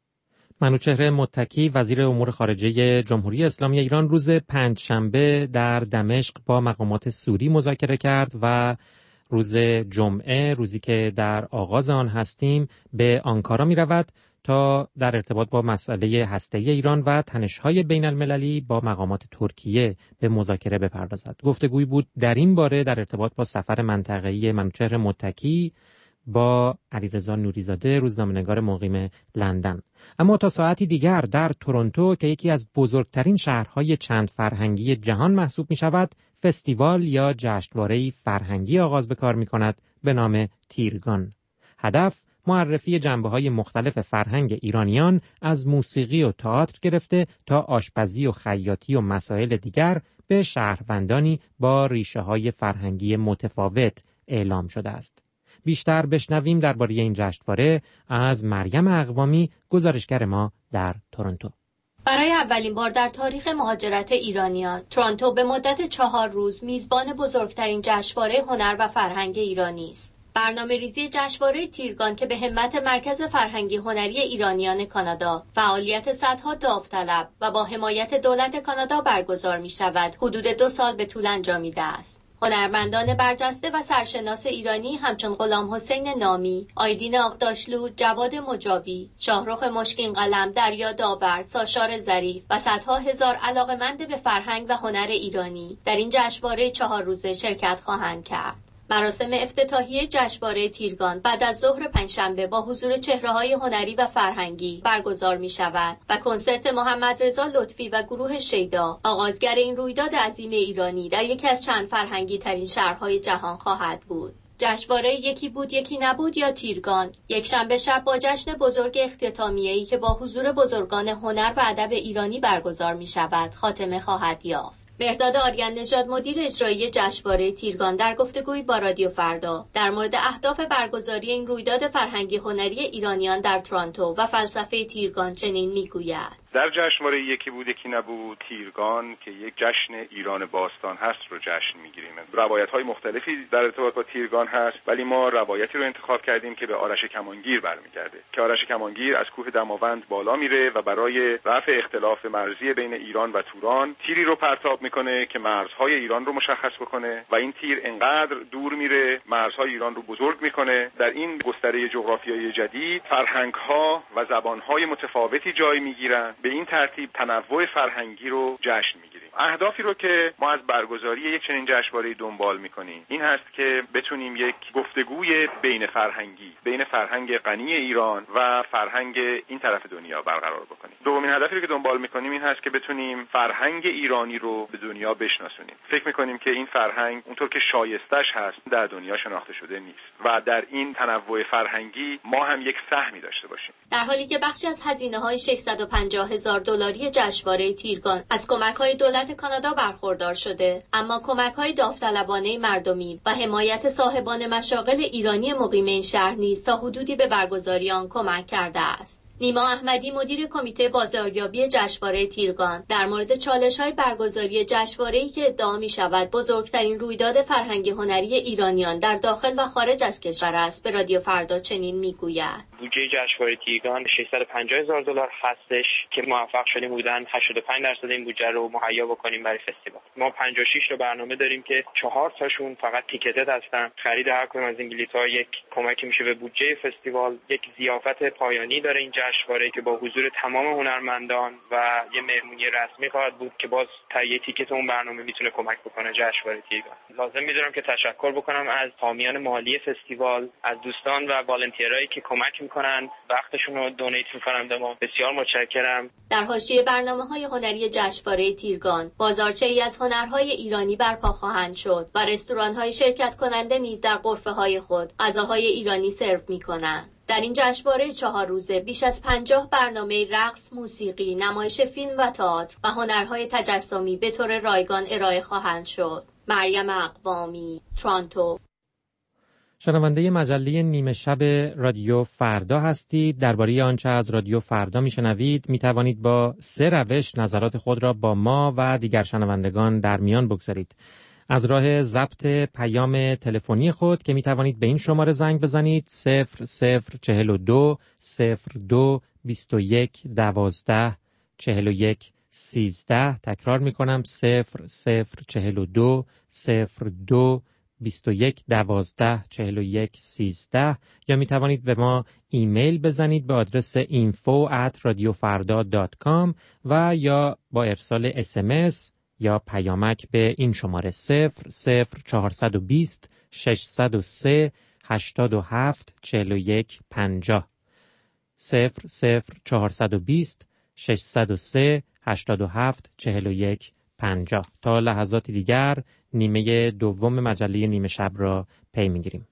منوچهر متکی وزیر امور خارجه جمهوری اسلامی ایران روز پنجشنبه در دمشق با مقامات سوری مذاکره کرد و روز جمعه، روزی که در آغاز آن هستیم، به آنکارا می رود تا در ارتباط با مسئله هسته‌ای ایران و تنش‌های بین المللی با مقامات ترکیه به مذاکره بپردازد. گفتگویی بود در این باره در ارتباط با سفر منطقه‌ای منوچهر متکی با علیرضا نوریزاده، روزنامه‌نگار مقیم لندن. اما تا ساعتی دیگر در تورنتو که یکی از بزرگترین شهرهای چند فرهنگی جهان محسوب می شود، فستیوال یا جشنواره‌ای فرهنگی آغاز به کار می کند به نام تیرگان. هدف معرفی جنبه‌های مختلف فرهنگ ایرانیان از موسیقی و تئاتر گرفته تا آشپزی و خیاطی و مسائل دیگر به شهروندانی با ریشه‌های فرهنگی متفاوت اعلام شده است. بیشتر بشنویم درباره این جشنواره از مریم اقوامی، گزارشگر ما در تورنتو. برای اولین بار در تاریخ مهاجرت ایرانیان، تورنتو به مدت 4 روز میزبان بزرگترین جشنواره هنر و فرهنگ ایرانی است. برنامه‌ریزی جشنواره تیرگان که به همت مرکز فرهنگی هنری ایرانیان کانادا، فعالیت صدها داوطلب و با حمایت دولت کانادا برگزار می‌شود، حدود 2 سال به طول انجامیده است. هنرمندان برجسته و سرشناس ایرانی همچون غلامحسین نامی، آیدین آقداشلو، جواد مجابی، شاهرخ مشکین قلم، دریا داور، ساشار ظریف و صدها هزار علاقه‌مند به فرهنگ و هنر ایرانی در این جشنواره 4 روزه شرکت خواهند کرد. مراسم افتتاحیه جشنواره تیرگان بعد از ظهر پنجشنبه با حضور چهره‌های هنری و فرهنگی برگزار می‌شود و کنسرت محمد رضا لطفی و گروه شیدا آغازگر این رویداد عظیم ایرانی در یکی از چند فرهنگی ترین شهرهای جهان خواهد بود. جشنواره یکی بود یکی نبود یا تیرگان یک شنبه شب با جشن بزرگ اختتامیه‌ای که با حضور بزرگان هنر و ادب ایرانی برگزار می‌شود خاتمه خواهد یافت. مهرداد آریان نژاد مدیر اجرایی جشنواره تیرگان در گفتگویی با رادیو فردا در مورد اهداف برگزاری این رویداد فرهنگی هنری ایرانیان در تورنتو و فلسفه تیرگان چنین میگوید: در جشنواره یکی بود یکی نبود تیرگان که یک جشن ایران باستان هست رو جشن میگیریم. روایت‌های مختلفی در ارتباط با تیرگان هست، ولی ما روایتی رو انتخاب کردیم که به آرش کمانگیر برمیگرده که آرش کمانگیر از کوه دماوند بالا میره و برای رفع اختلاف مرزی بین ایران و توران تیری رو پرتاب میکنه که مرزهای ایران رو مشخص بکنه و این تیر انقدر دور میره مرزهای ایران رو بزرگ میکنه. در این گستره جغرافیایی جدید فرهنگ‌ها و زبان‌های متفاوتی جای میگیرن. به این ترتیب تنوع فرهنگی رو جشن میگیریم. اهدافی رو که ما از برگزاری یک چنین جشنواره‌ای دنبال میکنیم این هست که بتونیم یک گفتگوی بین فرهنگ غنی ایران و فرهنگ این طرف دنیا برقرار بکنیم. دومین هدفی رو که دنبال میکنیم این هست که بتونیم فرهنگ ایرانی رو به دنیا بشناسونیم. فکر میکنیم که این فرهنگ اونطور که شایستش هست در دنیا شناخته شده نیست و در این تنوع فرهنگی ما هم یک سهمی داشته باشیم. در حالی که بخشی از هزینه‌های $650,000 جشنواره تیرگان از کمک‌های دولت کانادا برخوردار شده، اما کمک‌های داوطلبانه مردمی و حمایت صاحبان مشاغل ایرانی مقیم این شهر نیز تا حدودی به برگزاری آن کمک کرده است. نیما احمدی مدیر کمیته بازاریابی جشنواره تیرگان در مورد چالش‌های برگزاری جشنواره‌ای که ادعا می‌شود بزرگترین رویداد فرهنگی هنری ایرانیان در داخل و خارج از کشور است به رادیو فردا چنین می‌گوید: بودجه جشنواره تیرگان $650,000 هستش که موفق شدیم بودن 85% این بودجه رو مهیا بکنیم برای فستیوال. ما 56 تا برنامه داریم که 4 تاشون فقط تیکتد هستن. خرید هر کدوم از این بلیط‌ها یک کمکی میشه به بودجه فستیوال. یک ضیافت پایانی داره این جشنواره که با حضور تمام هنرمندان و یه مهمونی رسمی خواهد بود که باز تهیه تیکت اون برنامه میتونه کمک بکنه جشنواره تیرگان. لازم می‌دونم که تشکر بکنم از حامیان مالی فستیوال، از دوستان و والنتیرایی که کمک میکنن، وقتشون رو دونیت میکنن به ما. بسیار متشکرم. در حاشیه برنامه‌های هنری جشنواره تیرگان، بازارچه‌ای از هنرهای ایرانی برپا خواهند شد و رستوران‌های شرکت کننده نیز در غرفه‌های خود غذاهای ایرانی سرو میکنند. در این جشنواره 4 روزه بیش از 50 برنامه رقص، موسیقی، نمایش فیلم و تئاتر و هنرهای تجسمی به طور رایگان ارائه خواهند شد. مریم اقوامی، تورنتو. شنونده مجله نیمه شب رادیو فردا هستید. درباره آنچه از رادیو فردا میشنوید میتوانید با 3 روش نظرات خود را با ما و دیگر شنوندگان در میان بگذارید. از راه ضبط پیام تلفنی خود که میتوانید به این شماره زنگ بزنید 0042 02 21 12 41 13. تکرار میکنم 0042 02 21 12 41 13 یا می توانید به ما ایمیل بزنید به آدرس info@radiofarda.com و یا با ارسال SMS یا پیامک به این شماره 00420 603 87 41 50 00420 603 87 41 50. تا لحظات دیگر نیمه دوم مجله نیمه شب را پی می‌گیریم.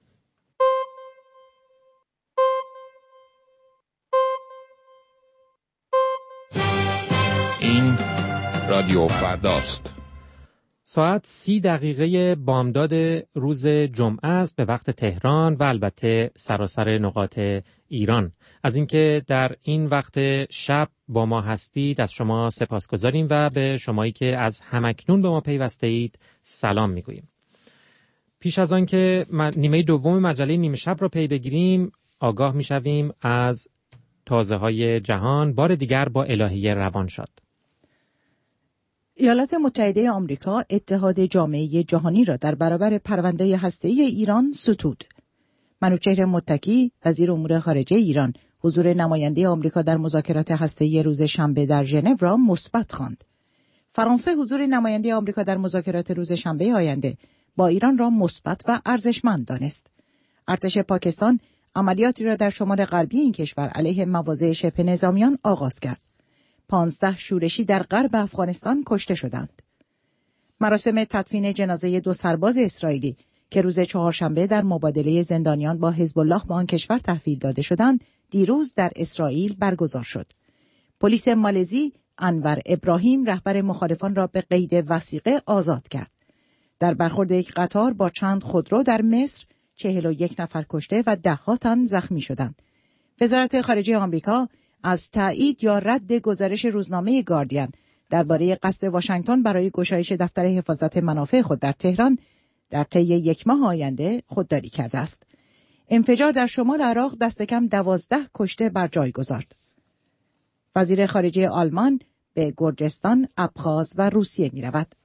این رادیو فرداست. ساعت 30 دقیقه بامداد روز جمعه است به وقت تهران و البته سراسر نقاط ایران. از اینکه در این وقت شب با ما هستید از شما سپاسگزاریم و به شمایی که از همکنون به ما پیوسته اید سلام میگوییم. پیش از آن که نیمه دوم مجله نیمه شب را پی بگیریم آگاه میشویم از تازه‌های جهان بار دیگر با الهیه روانشاد. ایالات متحده آمریکا اتحاد جامعه جهانی را در برابر پرونده هسته‌ای ایران ستود. منوچهر متکی وزیر امور خارجه ایران حضور نماینده آمریکا در مذاکرات هسته‌ای روز شنبه در ژنو را مثبت خواند. فرانسه حضور نماینده آمریکا در مذاکرات روز شنبه آینده با ایران را مثبت و ارزشمند دانست. ارتش پاکستان عملیاتی را در شمال غربی این کشور علیه مواضع شبه نظامیان آغاز کرد. 15 شورشی در غرب افغانستان کشته شدند. مراسم تدفین جنازه 2 سرباز اسرائیلی که روز چهارشنبه در مبادله زندانیان با حزب الله به آن کشور تحویل داده شدند، دیروز در اسرائیل برگزار شد. پلیس مالزی انور ابراهیم رهبر مخالفان را به قید وثیقه آزاد کرد. در برخورد یک قطار با چند خودرو در مصر 41 نفر کشته و 10 تن زخمی شدند. وزارت خارجه آمریکا از تایید یا رد گزارش روزنامه گاردین درباره قصد واشنگتن برای گشایش دفتر حفاظت منافع خود در تهران در طی 1 ماه آینده خودداری کرده است. انفجار در شمال عراق دست کم 12 کشته بر جای گذارد. وزیر خارجه آلمان به گرجستان، ابخاز و روسیه می رود.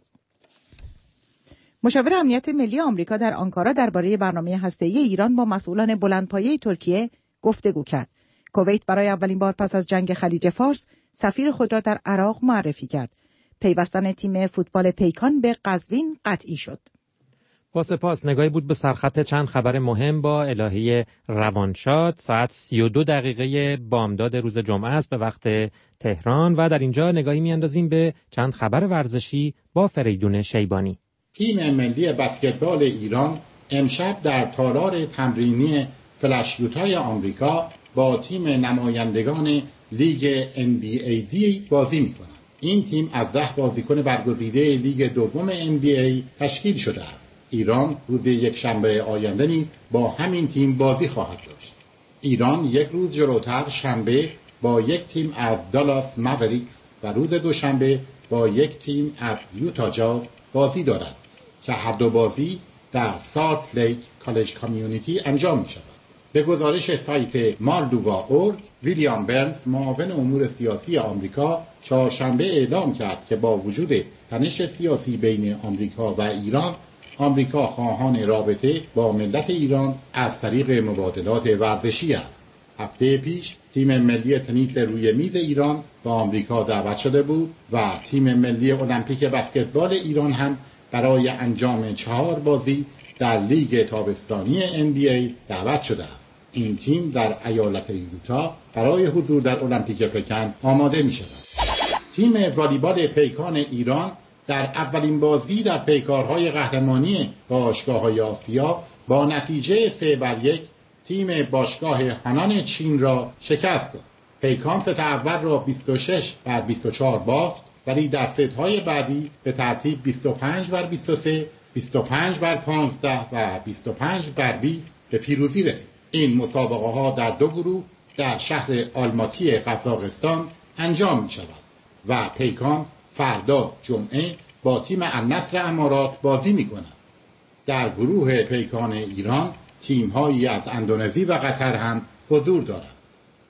مشاور امنیت ملی آمریکا در آنکارا درباره برنامه هسته‌ای ایران با مسئولان بلندپایه ترکیه گفتگو کرد. کویت برای اولین بار پس از جنگ خلیج فارس سفیر خود را در عراق معرفی کرد. پیوستن تیم فوتبال پیکان به قزوین قطعی شد. با سپاس. نگاهی بود به سرخط چند خبر مهم با الهیه روانشاد. ساعت 32 دقیقه بامداد روز جمعه است به وقت تهران و در اینجا نگاهی میاندازیم به چند خبر ورزشی با فریدون شیبانی. تیم ملی بسکتبال ایران امشب در تالار تمرینی فلش یوتای آمریکا با تیم نمایندگان لیگ NBA بازی می‌کند. این تیم از 10 بازیکن برگزیده لیگ دوم NBA تشکیل شده است. ایران روز یکشنبه آینده نیز با همین تیم بازی خواهد داشت. ایران یک روز جلوتر شنبه با یک تیم از دالاس ماوریکس و روز دوشنبه با یک تیم از یوتا جاز بازی دارد که هر دو بازی در سالت لیک کالج کامیونیتی انجام می شود. به گزارش سایت مالدووا.org ویلیام برنز معاون امور سیاسی آمریکا چهارشنبه اعلام کرد که با وجود تنش سیاسی بین آمریکا و ایران، آمریکا خواهان رابطه با ملت ایران از طریق مبادلات ورزشی است. هفته پیش تیم ملی تنیس روی میز ایران به آمریکا دعوت شده بود و تیم ملی المپیک بسکتبال ایران هم برای انجام 4 بازی در لیگ تابستانی NBA دعوت شده است. این تیم در ایالت یوتا برای حضور در المپیک پکن آماده می شود. تیم والیبال پیکان ایران در اولین بازی در پیکارهای قهرمانی باشگاه‌های آسیا با نتیجه 3-1 تیم باشگاه هانان چین را شکست داد. پیکان ست اول را 26-24 باخت، ولی در ست‌های بعدی به ترتیب 25-23 25-15 و 25-20 به پیروزی رسید. این مسابقه ها در 2 گروه در شهر آلماتی قزاقستان انجام می شود و پیکان فردا جمعه با تیم النصر امارات بازی می کند. در گروه پیکان ایران تیم هایی از اندونزی و قطر هم حضور دارند.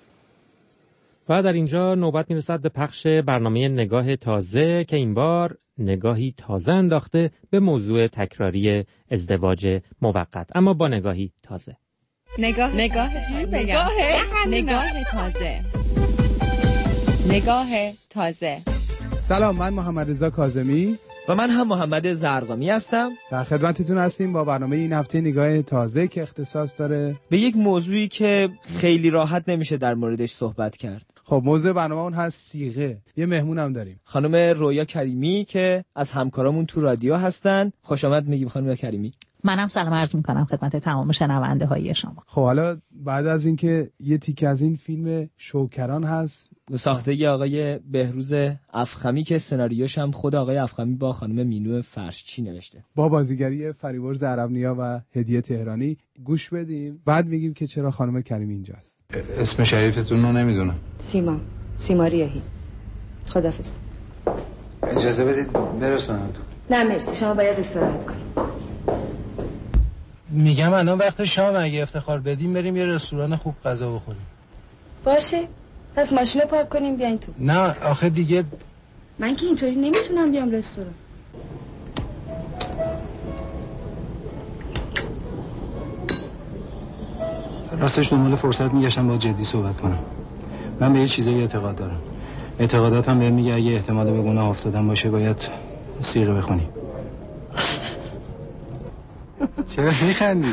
و در اینجا نوبت می رسد به پخش برنامه نگاه تازه که این بار نگاهی تازه انداخته به موضوع تکراری ازدواج موقت، اما با نگاهی تازه. نگاه تازه. سلام، من محمد رضا کاظمی و من هم محمد زرقامی هستم. در خدمتتون هستیم با برنامه این هفته نگاه تازه که اختصاص داره به یک موضوعی که خیلی راحت نمیشه در موردش صحبت کرد. خب موضوع برنامه اون هست صیغه. یه مهمونم داریم، خانم رویا کریمی که از همکارامون تو رادیو هستن. خوش آمد میگیم خانم کریمی. منم سلام عرض میکنم خدمت تمام شنونده های شما. خب حالا بعد از اینکه یه تیکه از این فیلم شوکران هست ساخته آقای بهروز افخمی که سناریوش هم خود آقای افخمی با خانم مینو فرشچی نوشته، با بازیگری فریبرز عربنیا و هدیه تهرانی، گوش بدیم بعد میگیم که چرا خانم کریمی اینجاست. اسم شریفتون رو نمیدونم. سیما ریاحی. خداحافظ. اجازه بدید برسونم تو. نه مرسی، شما باید استراحت کنید. میگم الان وقت شام، اگه افتخار بدیم بریم یه رستوران خوب غذا بخوریم. باشه، پس ماشین رو پارک کنیم بیاین تو. نه آخه دیگه من که اینطوری نمیتونم بیام رستوران. راستش دنبال فرصت میگشتم با جدی صحبت کنم. من به یه چیزایی اعتقاد دارم. اعتقاداتم بهم میگه اگه احتمال به گناه افتادن باشه باید صیغه بخونی. چرا میخندی؟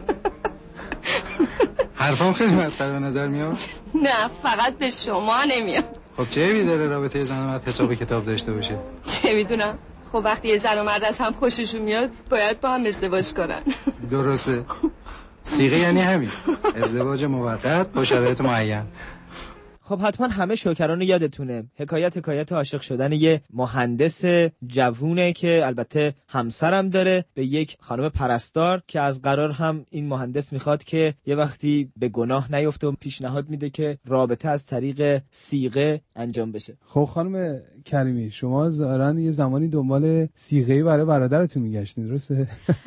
حرفام خیلی مسخره به نظر میاد؟ نه فقط به شما نمیاد. خب چه عیبی داره رابطه زن و مرد حساب کتاب داشته باشه؟ چه میدونم. خب وقتی یه زن و مرد از هم خوششون میاد باید با هم ازدواج کنن. درسته. صیغه یعنی همین، ازدواج موقت با شرایط معین. خب حتما همه شوکران یادتونه، حکایت عاشق شدن یه مهندس جوونه که البته همسرم داره به یک خانم پرستار که از قرار هم این مهندس میخواد که یه وقتی به گناه نیفته و پیشنهاد میده که رابطه از طریق صیغه انجام بشه. خب خانم کریمی شما ظاهرا یه زمانی دنبال صیغه‌ای برای برادرتون میگشتین، درسته؟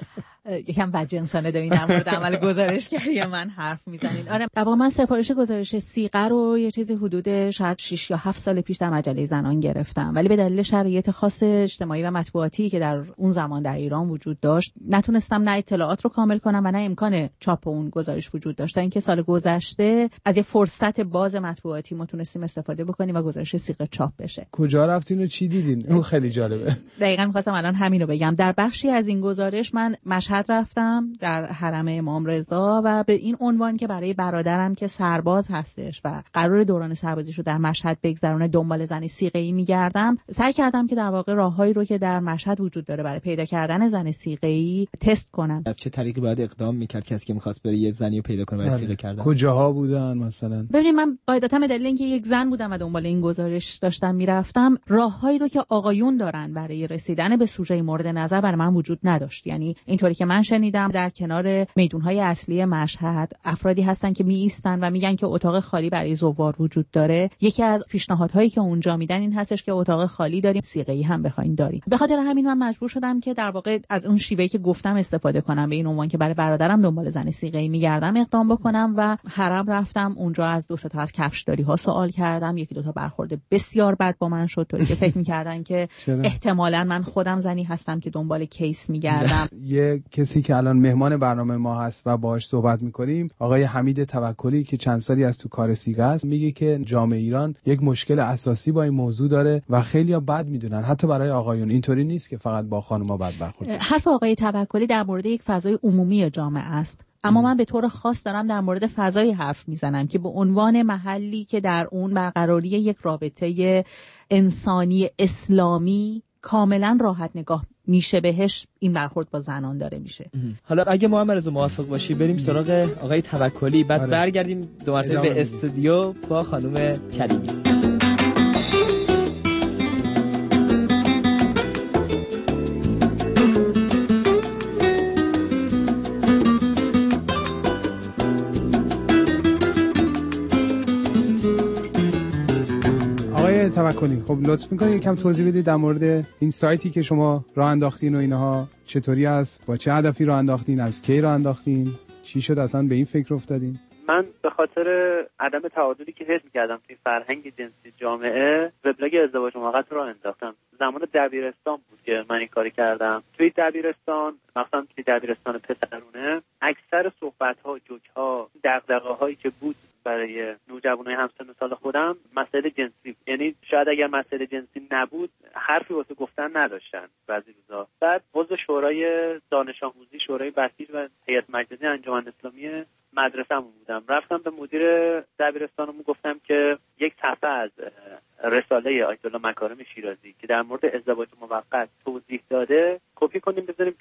یکم بدجنسانه دارین در مورد عمل گزارشگری یا من حرف میزنین. آره در واقع من سفارش گزارش صیغه رو یه چیزی حدود شاید 6 یا 7 سال پیش در مجله زنان گرفتم، ولی به دلیل شرایط خاص اجتماعی و مطبوعاتی که در اون زمان در ایران وجود داشت نتونستم نه اطلاعات رو کامل کنم و نه امکان چاپ اون گزارش وجود داشت. تا اینکه سال گذشته از یه فرصت باز مطبوعاتی ما تونستیم استفاده بکنیم و گزارش صیغه چاپ بشه. کجا رفتین و چی دیدین؟ اون خیلی جالبه. دقیقاً می‌خواستم الان همین رو بگم. در بخشی از این گزارش من مشهد رفتم در حرم امام رضا و به این عنوان که برای برادرم که سرباز هستش و قرار دوران سربازیشو در مشهد بگذرونه دنبال زنی صیغه‌ای می‌گردم، سعی کردم که در واقع راههایی رو که در مشهد وجود داره برای پیدا کردن زن صیغه‌ای تست کنم. از چه طریقی باید اقدام می‌کرد کسی که می‌خواست بره یه زنی رو پیدا کنه برای صیغه کردن؟ کجاها بودن مثلا؟ ببینید من قاعدتاً به دلیل اینکه یک زن بودم و دنبال این گزارش داشتم میرفتم، راههایی رو که آقایون دارن برای رسیدن به سوژه مورد نظر برای من وجود نداشت. یعنی اینطوری که من شنیدم در کنار میدون‌های اصلی مشهد افرادی هستن که می ایستن و میگن که اتاق خالی برای زوار وجود داره. یکی از پیشنهادهایی که اونجا میدن این هستش که اتاق خالی داریم، صیغه‌ای هم بخواید داریم. به خاطر همین من مجبور شدم که در واقع از اون شیوهی که گفتم استفاده کنم، به این عنوان که برای برادرم دنبال زن صیغه‌ای میگردم اقدام بکنم و حرم رفتم. اونجا از 2 تا از کفشداری‌ها سوال کردم. 1-2 تا برخورد بسیار بد با من شد، طوری که فکر می‌کردن که احتمالاً من خودم زنی هستم که دنبال کیس میگردم. یه کسی که الان مهمان برنامه ما هست و باهاش صحبت میکنیم، آقای حمید توکلی که چند سالی از تو کار صیغه است، میگه که جامعه ایران یک مشکل اساسی با این موضوع داره و خیلی‌ها بد میدونن، حتی برای آقایون. اینطوری نیست که فقط با خانم‌ها بد برخورد. حرف آقای توکلی در مورد یک فضای عمومی جامعه است، اما من به طور خاص دارم در مورد فضای حرف میزنم که به عنوان محلی که در اون برقراری یک رابطه انسانی اسلامی کاملا راحت نگاه میشه بهش، این برخورد با زنان داره میشه. حالا اگه محمد رضا موافق باشی بریم سراغ آقای توکلی، بعد برگردیم دو مرتبه به استودیو با خانم کریمی. توکلی خب لطف می‌کنید یکم توضیح بدید در مورد این سایتی که شما راه انداختین و اینها چطوری است، با چه هدفی راه انداختین، از کی راه انداختین، چی شد اصلا به این فکر افتادین؟ من به خاطر عدم تعادلی که حس می‌کردم توی فرهنگ جنسی جامعه وبلاگ ازدواج موقت رو انداختم. زمان دبیرستان بود که من این کاری کردم. توی دبیرستان، مثلا توی دبیرستان پسرونه، اکثر صحبت‌ها، جوک‌ها، دغدغه‌هایی که بود برای نوجوانای همسن سال خودم مسائل جنسی، یعنی شاید اگر مسائل جنسی نبود حرفی واسه گفتن نداشتن بعضی روزا. بعد عضو شورای دانش آموزی، شورای بسیج و هیئت مجلسی انجمن اسلامی مدرسه‌مون بودم. رفتم به مدیر دبیرستانمون گفتم که یک صفحه از رساله آیت الله مکارم شیرازی که در مورد ازدواج موقت توضیح داده کپی کنیم بذاریم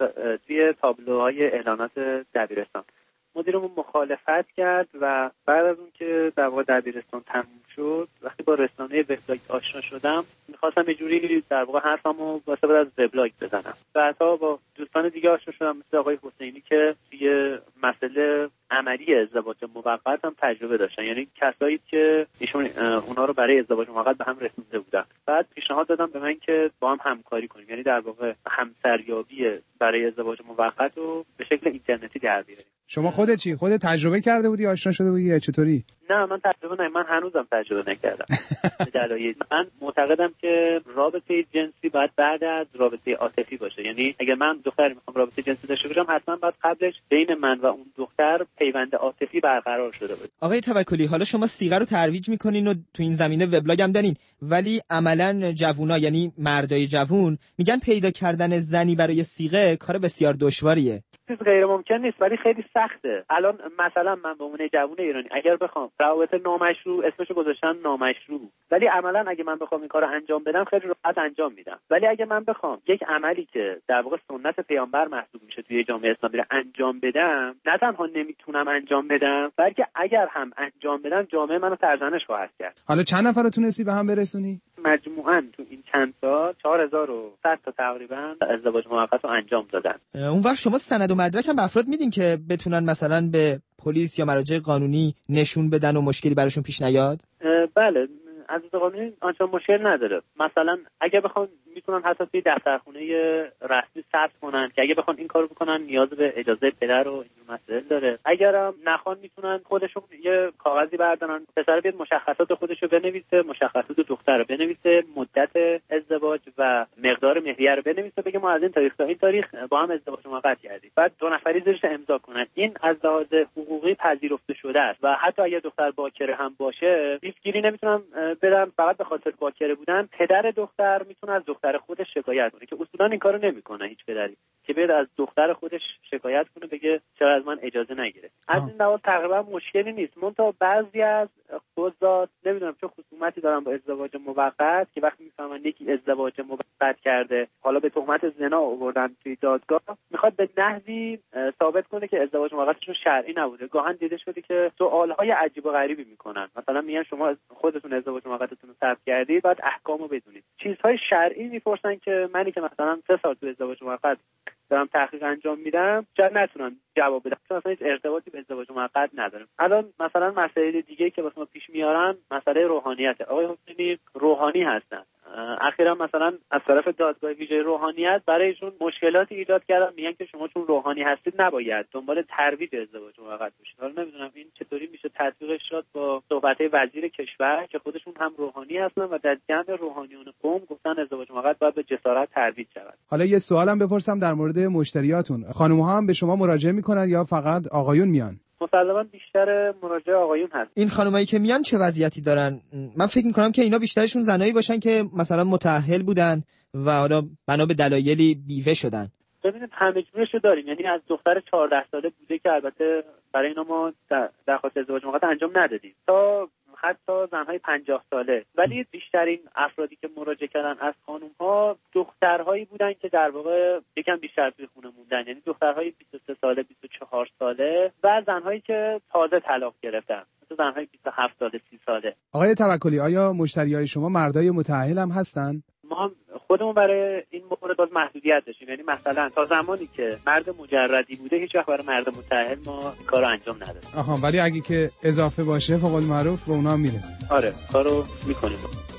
توی تابلوهای اعلانات دبیرستان. مدیرمون مخالفت کرد و بعد از اون که در واقع دبیرستان تموم شد، وقتی با رسانه وبلاگ آشنا شدم، می‌خواستم یه جوری در واقع حرفمو واسه از وبلاگ بزنم. بعدها با دوستان دیگه آشنا شدم مثل آقای حسینی که توی مسئله عملی ازدواج موقت هم تجربه داشتن، یعنی کسایی که ایشون اونا رو برای ازدواج موقت به هم رسونده بودن. بعد پیشنهاد دادم به من که با هم همکاری کنیم، یعنی در واقع همسریابی برای ازدواج موقت رو به شکل اینترنتی در بیاریم. شما خودت چی؟ خودت تجربه کرده بودی، آشنا شده بودی یا چطوری؟ نه من تجربه نه، من هنوزم تجربه نکردم. دلایل من معتقدم که رابطه جنسی باید بعد از رابطه عاطفی باشه، یعنی اگر من دختر میخوام رابطه جنسی داشته باشم حتما باید قبلش بین من و اون دختر پیوند عاطفی برقرار شده باشه. آقای توکلی، حالا شما صیغه رو ترویج میکنین و تو این زمینه وبلاگ هم دارین، ولی عملاً جوونا یعنی مردای جوون میگن پیدا کردن زنی برای صیغه کار بسیار دشواریه. چیز غیر ممکن نیست ولی خیلی سخته. الان مثلا من به عنوان جوون ایرانی اگر بخوام روابط نامشروع اسمشو گذاشتن نامشروع، ولی عملا اگه من بخوام این کارو انجام بدم خیلی راحت انجام میدم. ولی اگه من بخوام یک عملی که در واقع سنت پیامبر محسوب میشه توی جامعه اسلامی رو انجام بدم، نه تنها نمیتونم انجام بدم، بلکه اگر هم انجام بدم جامعه منو سرزنش خواهد کرد. حالا چند نفر رو تونستی به هم برسونی؟ مجموعاً تو این چند سال 4100 تا تقریبا ازدواج موقت رو انجام دادن. اون وقت شما سند و مدرک هم به افراد میدین که بتونن مثلا به پلیس یا مراجع قانونی نشون بدن و مشکلی براشون پیش نیاد؟ بله، از قانونی آنچنان مشکل نداره. مثلا اگه بخوان میتونن حتی توی دفترخونه رسمی ثبت کنن که اگه بخوان این کارو بکنن نیاز به اجازه پدر و این مسائل داره. اگرم نخوان میتونن خودشون یه کاغذی بردارن، پسر بیاد مشخصات خودشو بنویسه، مشخصات دختر رو بنویسه، مدت ازدواج و مقدار مهریه رو بنویسه، بگه ما از این تاریخ تا این تاریخ با هم ازدواج موقت کردیم. بعد دو نفری زیرش امضا کنن. این از لحاظ حقوقی پذیرفته شده است و حتی اگه دختر باکره هم باشه ریسکگیری نمیتونن بدن. فقط به خاطر باکره بودن پدر دختر میتونه از دختر خودش شکایت کنه که اصولا این کارو نمیکنه هیچ پدری، که بیاد از دختر خودش شکایت کنه بگه چرا از من اجازه نگیره. از این لحاظ تقریبا مشکلی نیست. منتها بعضی از قضات نمیدونم چه خصومتی دارن با ازدواج موقت که وقتی میفهمن یکی ازدواج موقت کرده، حالا به تهمت زنا آوردن توی دادگاه، میخواد به نحوی ثابت کنه که ازدواج موقتشون شرعی نبوده. گاهن دیده شده که سوالهای عجیب و غریبی میکنن، مثلا میگن شما خودتون ازدواج موقتتون رو ثبت کردید باید احکامو بدونید. چیزهای شرعی میپرسن که منی که مثلا 3 سال تو ازدواج موقت دارم تحقیق انجام میدم شاید نتونم جواب بدم، چون اصلا هیچ ارتباطی به ازدواج موقت نداره. الان مثلا مسائل دیگه که واسه ما پیش میارن مسئله روحانیت. آقای حسینی روحانی هستن، اخیرا مثلا از طرف دادگاه ویژه روحانیت برایشون مشکلاتی ایجاد کردن، میگن که شما چون روحانی هستید نباید دنبال ترویج ازدواج موقت باشید. حالا نمیدونم این چطوری میشه تطبیقش شد با صحبت‌های وزیر کشور که خودشون هم روحانی هستن و در جمع روحانیون قوم گفتن ازدواج موقت باید به جسارت ترویج شود. حالا یه سوالم بپرسم در مورد مشتریاتون، خانم‌ها هم به شما مراجعه میکنن یا فقط آقایون میان؟ مسلماً بیشتر مراجع آقایون هست. این خانمایی که میان چه وضعیتی دارن؟ من فکر میکنم که اینا بیشترشون زنایی باشن که مثلا متأهل بودن و حالا بنا به دلایلی بیوه شدن. ببینید همه جورشو داریم، یعنی از دختر 14 ساله بوده که البته برای اینا ما درخواست ازدواج موقت انجام ندادیم تا حتی زنهای 50 ساله، ولی بیشترین افرادی که مراجعه کردن از خانم‌ها دخترهایی بودن که در واقع یکم بیشتر توی خونه موندن، یعنی دخترهای 23 ساله 24 ساله و زنهایی که تازه طلاق گرفتن، مثل زنهای 27 ساله 30 ساله. آقای توکلی، آیا مشتریای شما مردای متأهل هم هستن؟ ما خودمون برای این مورد باز محدودیت داشتیم، یعنی مثلا تا زمانی که مرد مجردی بوده هیچ وقت برای مرد متأهل ما کارو انجام ندادیم. آها، ولی اگه که اضافه باشه فوق المعروف به اونها هم میرسه. آره کارو میکنیم.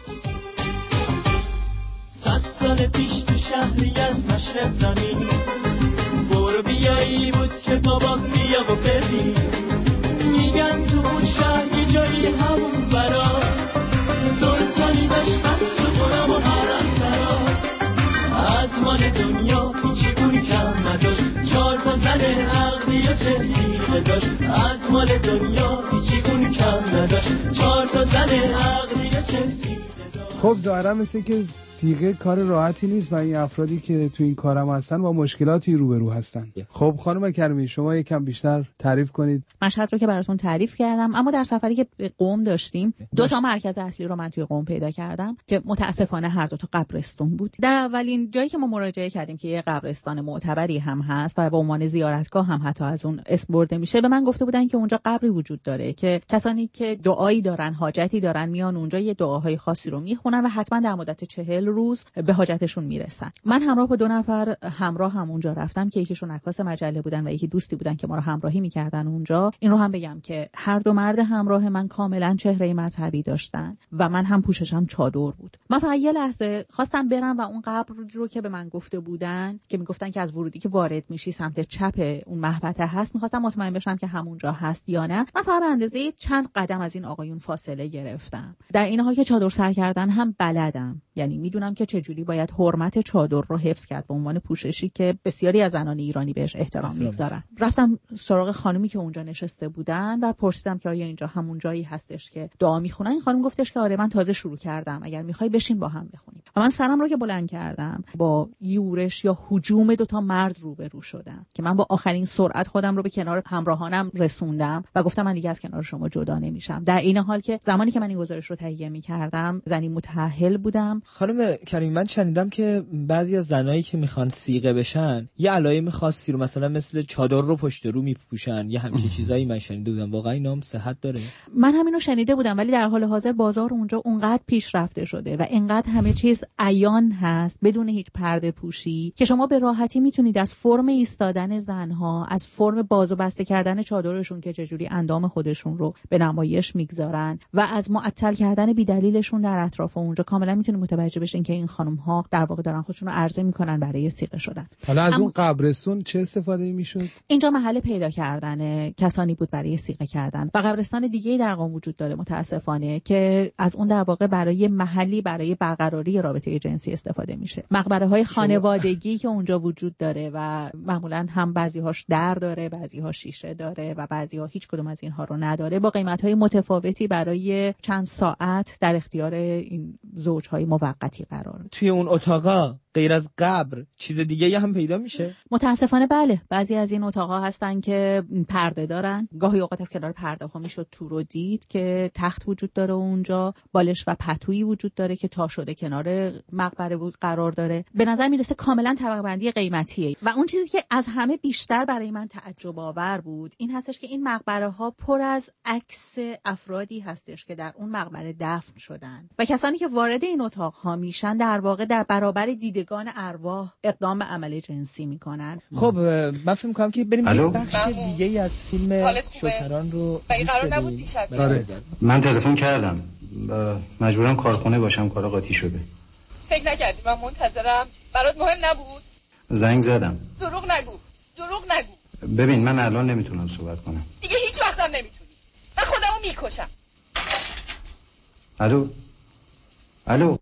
100 سال پیش تو شهری از مشرق زمین برو بیایی بود که بابا بیا و ببین، میگن های همون برا سلطانی داشت قصر و غلام و حرم سرا از مال دنیا هیچی اون کم نداشت 4 تا زن عقلی و 40 سیغه داشت از مال دنیا هیچی اون کم نداشت 4 تا زن عقلی و 40 سیغه داشت. خب ظاهرا مثل که سیغه کار راحتی نیست و این افرادی که تو این کارم هستن با مشکلاتی روبرو هستن. خب خانم کریمی شما یکم بیشتر تعریف کنید. مشهد رو که براتون تعریف کردم، اما در سفری که به قم داشتیم 2 تا مرکز اصلی رو من توی قم پیدا کردم که متاسفانه هر 2 تا قبرستون بود. در اولین جایی که ما مراجعه کردیم که یه قبرستان معتبری هم هست و به عنوان زیارتگاه هم حتی از اون اسم برده میشه، به من گفته بودن که اونجا قبری وجود داره که کسانی که دعایی دارن، حاجتی دارن، میان اونجا یه دعاهای خاصی رو میخونن و حتما در مدت 40 روز به حاجتشون میرسن. من همراه با 2 نفر همراه هم اونجا رفتم که یکیشون عکاس مجله بودن و یکی دوستی بودن که ما رو همراهی میکردن اونجا. این رو هم بگم که هر 2 مرد همراه من کاملا چهره مذهبی داشتن و من هم پوششم چادر بود. من فقط یه لحظه خواستم برم و اون قبر رو که به من گفته بودن که میگفتن که از ورودی که وارد میشی سمت چپ اون محوطه هست، میخواستم مطمئن بشم که همونجا هست یا نه. من فقط به اندازه چند قدم از این آقایون فاصله گرفتم. در این حال که چادر سر کردن هم بلدم، یعنی میدونم که چجوری باید حرمت چادر رو حفظ کرد به عنوان پوششی که بسیاری از زنان ایرانی بهش احترام میگذارن. رفتم سراغ خانومی که اونجا نشسته بودن و پرسیدم که آیا اینجا همون جایی هستش که دعا میخونن. این خانم گفتش که آره من تازه شروع کردم، اگر میخوای بشین با هم بخونیم. و من سرم رو که بلند کردم با یورش یا هجوم 2 تا مرد روبرو شدم که من با آخرین سرعت خودم رو به کنار همراهانم رسوندم و گفتم من دیگه از کنار شما جدا نمیشم. در این حال که زمانی که من این گزارش رو تهیه میکردم زنی متأهل بودم. خانم کریم من شنیدم که بعضی از زنایی که میخوان صیغه بشن یه علائم خاصی رو مثلا مثل چادر رو پشت رو میپوشن، یه همچین چیزایی من شنیده بودم. واقعا اینا هم صحت داره؟ من همینو شنیده بودم، ولی در حال حاضر بازار اونجا اونقدر پیشرفته شده و اینقدر همه چیز عیان هست بدون هیچ پرده پوشی که شما به راحتی میتونید از فرم ایستادن زنها، از فرم باز و بسته کردن چادرشون که چجوری اندام خودشون رو به نمایش میگذارن و از معطل کردن بی‌دلیلشون در اطراف اونجا کاملا میتونید متوجه بشین که این خانم ها در واقع دارن خودشون رو عرضه میکنن برای صیغه شدن. حالا از اون قبرستون چه استفاده میشد؟ اینجا محل پیدا کردن کسانی بود برای صیغه کردن و قبرستان دیگه‌ای در قم وجود داره متاسفانه که از اون در واقع برای محلی برای برقراری رابطه جنسی استفاده میشه. مقبره‌های خانوادگی که اونجا وجود داره و معمولاً هم بعضی‌هاش در داره، بعضی‌ها شیشه داره و بعضی‌ها هیچ کدوم از اینها رو نداره، با قیمت‌های متفاوتی برای چند ساعت در اختیار این زوج‌های موقتی قرار. توی اون اتاقا غیر از قبر چیز دیگه هم پیدا میشه؟ متاسفانه بله. بعضی از این اتاقا هستن که پرده دارن. گاهی اوقات از کنار پرده ها میشد تو رو دید که تخت وجود داره اونجا، بالش و پتویی وجود داره که تا شده کنار مقبره بود قرار داره. به نظر میرسه کاملا طبقه بندی قیمتیه و اون چیزی که از همه بیشتر برای من تعجب آور بود این هستش که این مقبره ها پر از عکس افرادی هستش که در اون مقبره دفن شدن و کسانی که وارد این اتاق ها میشن در واقع در برابر دیدگان ارواح اقدام به عمل جنسی میکنن. خب من فکر می‌کنم که بریم یه بخش دیگه از فیلم شوکران رو قرار نبود دیشب. من تلفن کردم مجبورم کارخونه باشم، کار قاطی شده. فکر نکردی من منتظرم؟ برات مهم نبود؟ زنگ زدم. دروغ نگو. ببین من الان نمیتونم صحبت کنم. دیگه هیچ وقتم نمیتونی. من خودمو میکشم. الو.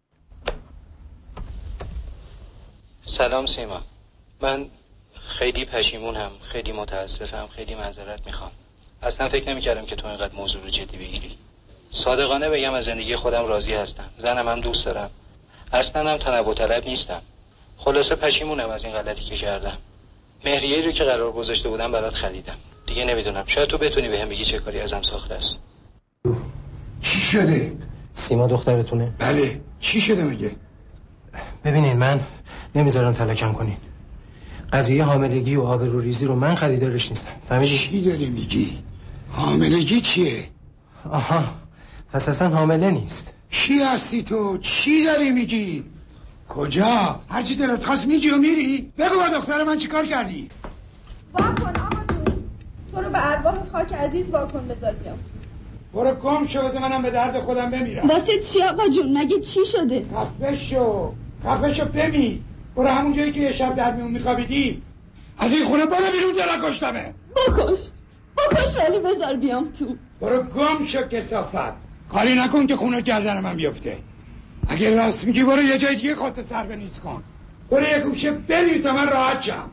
سلام سیما. من خیلی پشیمونم، خیلی متاسفم، خیلی معذرت میخوام. اصلا فکر نمیکردم که تو اینقدر موضوع رو جدی بگیری. صادقانه بگم از زندگی خودم راضی هستم. زنم هم دوست دارم. اصلا هم تنوع طلب نیستم. خلاصه پشیمونم از این غلطی که کردم. مهریه‌ای رو که قرار گذاشته بودم برات خریدم. دیگه نمیدونم، شاید تو بتونی بهم بگی چه کاری ازم ساخته است. چی شده؟ سیما دخترتونه؟ بله. چی شده میگه؟ ببینین من نمیذارم تلکم کنین. قضیه حاملگی و آبروریزی رو من خریدارش نیستم. فهمیدی؟ چی داری میگی؟ حاملگی چیه؟ آها پس اصلا حامله نیست. کی هستی تو؟ چی داری میگی؟ کجا؟ هرچی دلت خواست میگی و میری؟ بگو با دختر من چی کار کردی؟ واکن آقا تو رو به ارواح خاک عزیز واکن بذار بیام. برو گم شو بذار منم به درد خودم بمیرم. واسه چی آقا جون؟ مگه چی شده؟ خفه شو بمی. برو همون جایی که یه شب در میون میخوابیدی از این خونه برو بیرون. دلم کشتمه. بکش ولی بذار بیام تو. برو گم شو کثافت. کاری نکن که خونه گردن من بیفته. اگه راست میگی برو یه جای دیگه خودت سر بنیز کن. برو یه گوشه بمیر تا من راحت شم.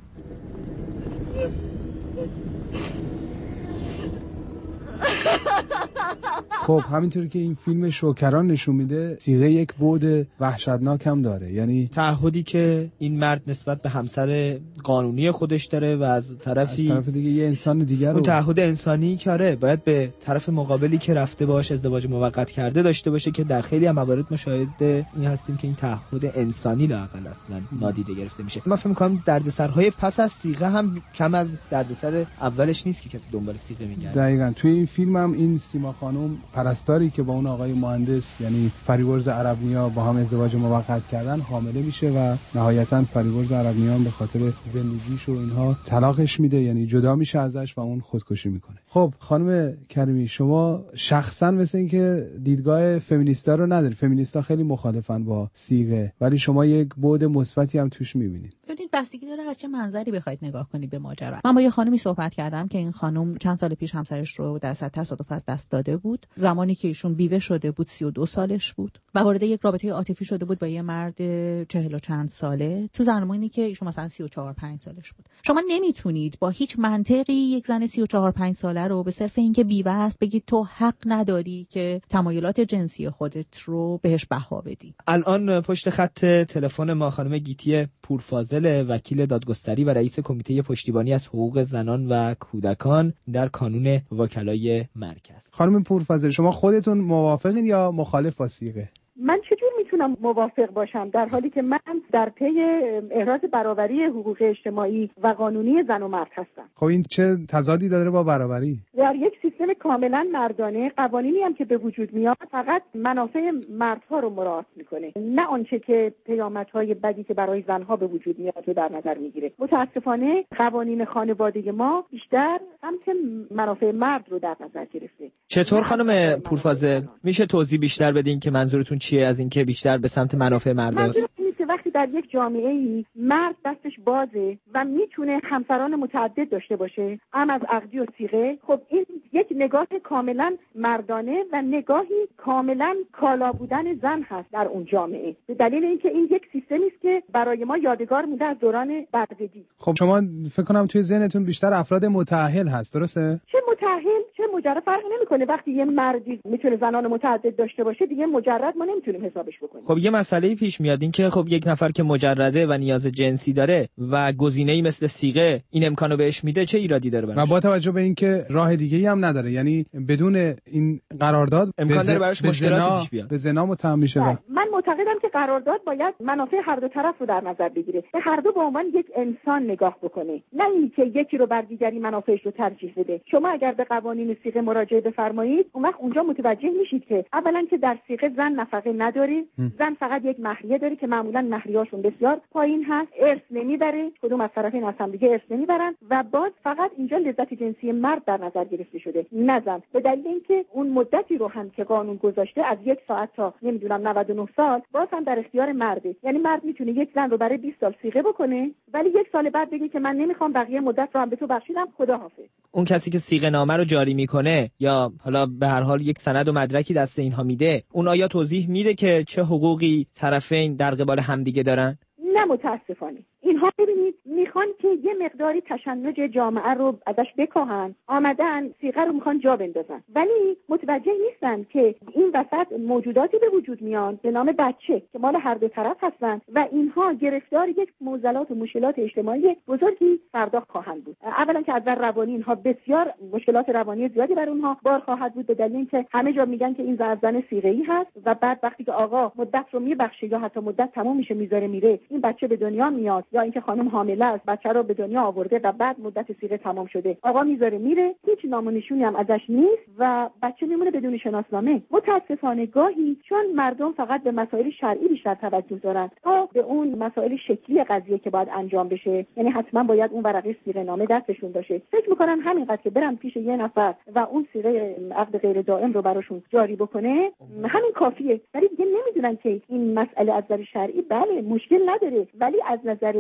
خب همینطوری که این فیلم شوکران نشون میده، صیغه یک بعد وحشتناک هم داره. یعنی تعهدی که این مرد نسبت به همسر قانونی خودش داره و از طرف دیگه یه انسان دیگر رو، اون تعهد انسانی که آره باید به طرف مقابلی که رفته باش ازدواج موقت کرده داشته باشه، که در خیلی موارد ما شاهد این هستیم که این تعهد انسانی لااقل اصلا نادیده گرفته میشه. من فکر می‌کنم دردسرهای پس از صیغه هم کم از دردسر اولش نیست که کسی دنبال صیغه میگرده. دقیقاً توی این فیلم هم این سیما خانم پرستاری که با اون آقای مهندس یعنی فریورز عربنیا با هم ازدواج موقت کردن حامله میشه و نهایتاً فریورز عربنیا به خاطر زندگیش و اینها طلاقش میده، یعنی جدا میشه ازش و اون خودکشی میکنه. خب خانم کریمی، شما شخصا مثل این که دیدگاه فمینیستا رو نداری. فمینیستا خیلی مخالفن با صیغه، ولی شما یک بعد مثبتی هم توش میبینید. ببینید بستگی داره از چه منظری بخواید نگاه کنید به ماجرا. من با یه خانمی صحبت کردم که این خانم چند سال پیش همسرش رو در اثر تصادف از دست داده بود. زمانی که ایشون بیوه شده بود 32 سالش بود و وارد یک رابطه عاطفی شده بود با یه مرد 40 و چند ساله، تو زمانی که ایشون مثلا 34-5 سالش بود. شما نمیتونید با هیچ منطقی یک زن 34-5 ساله رو به صرف اینکه بیوه است بگید تو حق نداری که تمایلات جنسی خودت رو بهش بها بدی. الان پشت خط تلفن ما خانم گیتی پورفاضل، وکیل دادگستری و رئیس کمیته پشتیبانی از حقوق زنان و کودکان در کانون وکلای مرکز. خانم پورفاضل، شما خودتون موافقین یا مخالف با صیغه؟ من چطور میتونم موافق باشم در حالی که من در پی احراز برابری حقوق اجتماعی و قانونی زن و مرد هستم؟ خب این چه تضادی داره با برابری؟ در یک سیستم کاملا مردانه قوانینی هم که به وجود میاد فقط منافع مردها رو مراعات میکنه، نه آنچه که پیامدهای بدی که برای زنها به وجود میاد رو در نظر میگیره. متاسفانه قوانین خانواده ما بیشتر سمت منافع مرد رو در نظر گرفته. چطور خانم پورفاضل میشه توضیح بیشتر بدین که منظورتون چیه از این که بیشتر به سمت منافع مرد است؟ وقتی در یک جامعه‌ای مرد دستش بازه و میتونه همسران متعدد داشته باشه، هم از عقدی و صیغه، خب این یک نگاه کاملا مردانه و نگاهی کاملا کالا بودن زن هست در اون جامعه، به دلیل اینکه این یک سیستمی است که برای ما یادگار مونده از دوران بردگی. خب شما فکر کنم توی ذهنتون بیشتر افراد متأهل هست، درسته؟ چه متأهل چه مجرد فرق نمیکنه. وقتی یه مردی میتونه زنان متعدد داشته باشه دیگه مجرد ما نمیتونیم حسابش بکنیم. خب یه مسئله پیش میاد این که خب یک نفر که مجرده و نیاز جنسی داره و گزینه‌ای مثل صیغه این امکانو بهش میده، چه ایرادی داره براش؟ و با توجه به اینکه راه دیگه‌ای هم نداره، یعنی بدون این قرارداد امکان داره براش مشکلاتی پیش بیاد، به زنا متهم میشه. من معتقدم که قرارداد باید منافع هر دو طرف رو در نظر بگیره، به هر دو به عنوان یک انسان نگاه بکنه، نه اینکه یکی رو بر دیگری منافعش رو ترجیح بده. شما اگر به قوانین صیغه مراجعه بفرمایید اون وقت اونجا متوجه میشید که اولا که در صیغه زن نفقه نداره، زن فقط یک مهریه داره که معمولا مهریه‌هاشون بسیار پایین هست، ارث نمیبره، کدوم از طرفین از هم دیگه ارث نمیبرن و باز فقط اینجا لذت جنسی مرد در نظر گرفته شده نه زن، به دلیل اینکه اون مدتی رو هم که قانون گذاشته از 1 ساعت تا نمیدونم 99 سال باز هم در اختیار مرده. یعنی مرد میتونه یک زن رو برای 20 سال صیغه بکنه ولی 1 سال بعد بگه که من نمیخوام بقیه مدت رو هم به تو بخشیدم، خداحافظ. اون کسی که صیغه نامه رو جاری میکنه یا حالا به هر حال یک سند و مدرکی دست اینها میده، اون آیا توضیح میده که چه حقوقی طرفین در قبال همدیگه دارن؟ نه متاسفانه. اینها ببینید میخوان که یه مقداری تشنج جامعه رو ازش بکاهن، آمدن صیغه رو میخوان جا بندازن ولی متوجه نیستن که این وسط موجوداتی به وجود میان به نام بچه که مال هر دو طرف هستن و اینها گرفتار یک معضلات و مشکلات اجتماعی بزرگی فردا خواهند بود. اولا که از نظر روانی اینها بسیار مشکلات روانی زیادی بر اونها بار خواهد بود، به دلیل اینکه همه جا میگن که این زن صیغه‌ای هست و بعد وقتی که آقا مدت رو میبخشه یا حتی مدت تموم میشه میذاره میره، این بچه به دنیا میاد یا اینکه خانم حامله است بچه رو به دنیا آورده و بعد مدت صیغه تمام شده آقا میذاره میره، هیچ نام و نشونی هم ازش نیست و بچه میمونه بدون شناسنامه. متاسفانه گاهی چون مردم فقط به مسائل شرعی بیشتر توجه دارن تا به اون مسائل شکلی قضیه که باید انجام بشه، یعنی حتما باید اون ورقه صیغه نامه دستشون باشه، فکر میکنن همینقدر که برن پیش یه نفر و اون صیغه عقد غیر دائم رو براشون جاری بکنه همین کافیه. ولی دیگه نمیدونن که این مسئله از نظر شرعی بله مشکل نداره ولی از نظر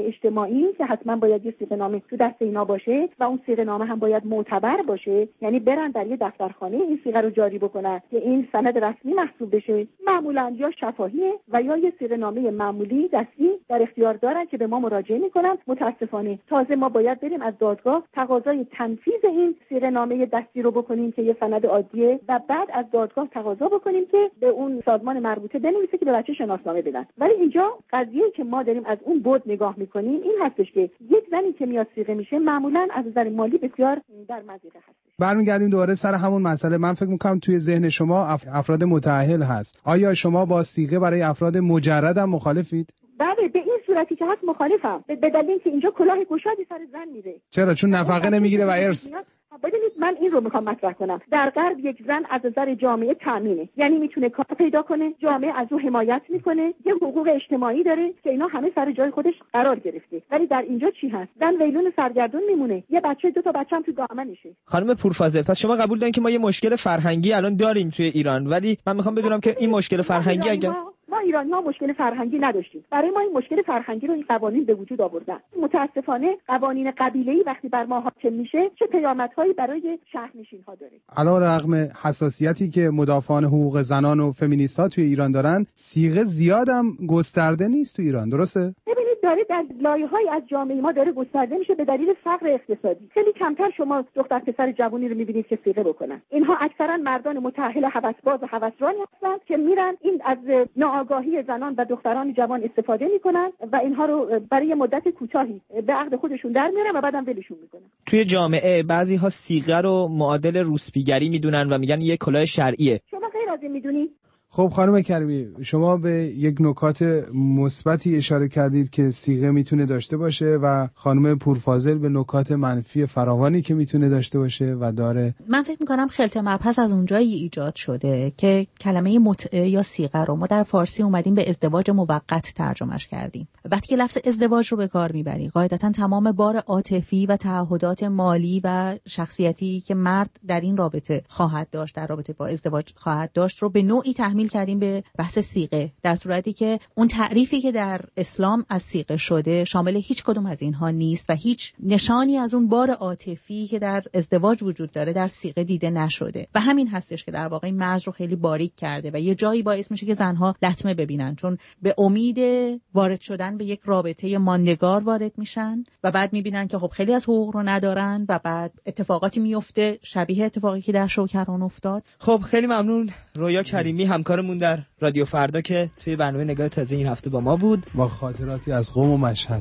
اجتماعی که حتما باید یه صیغه‌نامه تو دست اینا باشه و اون صیغه‌نامه هم باید معتبر باشه، یعنی برن در یه دفترخانه این صیغه رو جاری بکنن که این سند رسمی محسوب بشه. معمولا یا شفاهیه و یا یه صیغه‌نامه معمولی دستی در اختیار دارن که به ما مراجعه میکنن. متاسفانه تازه ما باید بریم از دادگاه تقاضای تنفیذ این صیغه‌نامه دستی رو بکنیم که یه سند عادیه و بعد از دادگاه تقاضا بکنیم که به اون سازمان مربوطه بنویسه که به بچه شناسنامه بدن. ولی اینجا قضیه‌ای که ما داریم از اون بعد نگاه میکنیم این هستش که یک زنی که میاد صیغه میشه معمولا از نظر مالی بسیار در مضیقه هست. برمیگردیم دوباره سر همون مسئله. من فکر میکنم توی ذهن شما افراد متأهل هست. آیا شما با صیغه برای افراد مجرد هم مخالفید؟ بله، به این صورتی که هست مخالفم، به دلیل اینکه اینجا کلاه گشادی سر زن میره. چرا؟ چون نفقه نمیگیره و ارث. ببینید من این رو میخوام مطرح کنم. در غرب یک زن از نظر جامعه تامینه، یعنی میتونه کار پیدا کنه، جامعه از او حمایت میکنه، یه حقوق اجتماعی داره که اینا همه سر جای خودش قرار گرفته. ولی در اینجا چی هست؟ زن ویلون سرگردون میمونه، یه بچه 2 تا بچه‌م تو دامنشه. خانم پورفاضل، پس شما قبول دارین که ما یه مشکل فرهنگی الان داریم توی ایران، ولی من میخوام بدونم که این مشکل فرهنگی اگه ما ایرانی‌ها مشکل فرهنگی نداشتیم. برای ما این مشکل فرهنگی رو این قوانین به وجود آوردن. متاسفانه قوانین قبیله‌ای وقتی بر ما حاکم میشه چه پیامدهایی برای شهرنشین‌ها داره. علیرغم حساسیتی که مدافعان حقوق زنان و فمینیست‌ها توی ایران دارن، صیغه زیادم گسترده نیست توی ایران، درسته؟ ببینید داره در لایه‌های از جامعه ما داره گسترده میشه به دلیل فقر اقتصادی. خیلی کمتر شما دختر پسر جوانی رو می‌بینید که صیغه بکنن. اینها اکثرا مردان متأهل هوسباز و هوسرانی هستند که میرن این از آگاهی زنان و دختران جوان استفاده میکنن و اینها رو برای مدت کوتاهی به عقد خودشون در میارن و بعدم ولشون میکنن. توی جامعه بعضی‌ها صیغه رو معادل روسپیگری میدونن و میگن یه کلاه شرعیه. شما غیر از این میدونی؟ خب خانم کریمی، شما به یک نکات مثبتی اشاره کردید که صیغه میتونه داشته باشه و خانم پورفاضل به نکات منفی فراوانی که میتونه داشته باشه و داره. من فکر میکنم خلط مبحث از اونجایی ایجاد شده که کلمه متعه یا صیغه رو ما در فارسی اومدیم به ازدواج موقت ترجمهش کردیم. وقتی که لفظ ازدواج رو به کار میبری، قاعدتا تمام بار عاطفی و تعهدات مالی و شخصیتی که مرد در این رابطه خواهد داشت، در رابطه با ازدواج خواهد داشت رو به نوعی تحمیل کردیم به بحث صیغه، در صورتی که اون تعریفی که در اسلام از صیغه شده شامل هیچ کدوم از اینها نیست و هیچ نشانی از اون بار عاطفی که در ازدواج وجود داره در صیغه دیده نشده و همین هستش که در واقع این مرز رو خیلی باریک کرده و یه جایی باعث میشه که زنها لطمه ببینن، چون به امید وارد شدن به یک رابطه ماندگار وارد میشن و بعد میبینن که خب خیلی از حقوق رو ندارن و بعد اتفاقاتی میفته شبیه اتفاقی که در شوکران افتاد. خب خیلی ممنون رویا کریمی، همکارمون در رادیو فردا که توی برنامه نگاه تازه این هفته با ما بود با خاطراتی از قم و مشهد.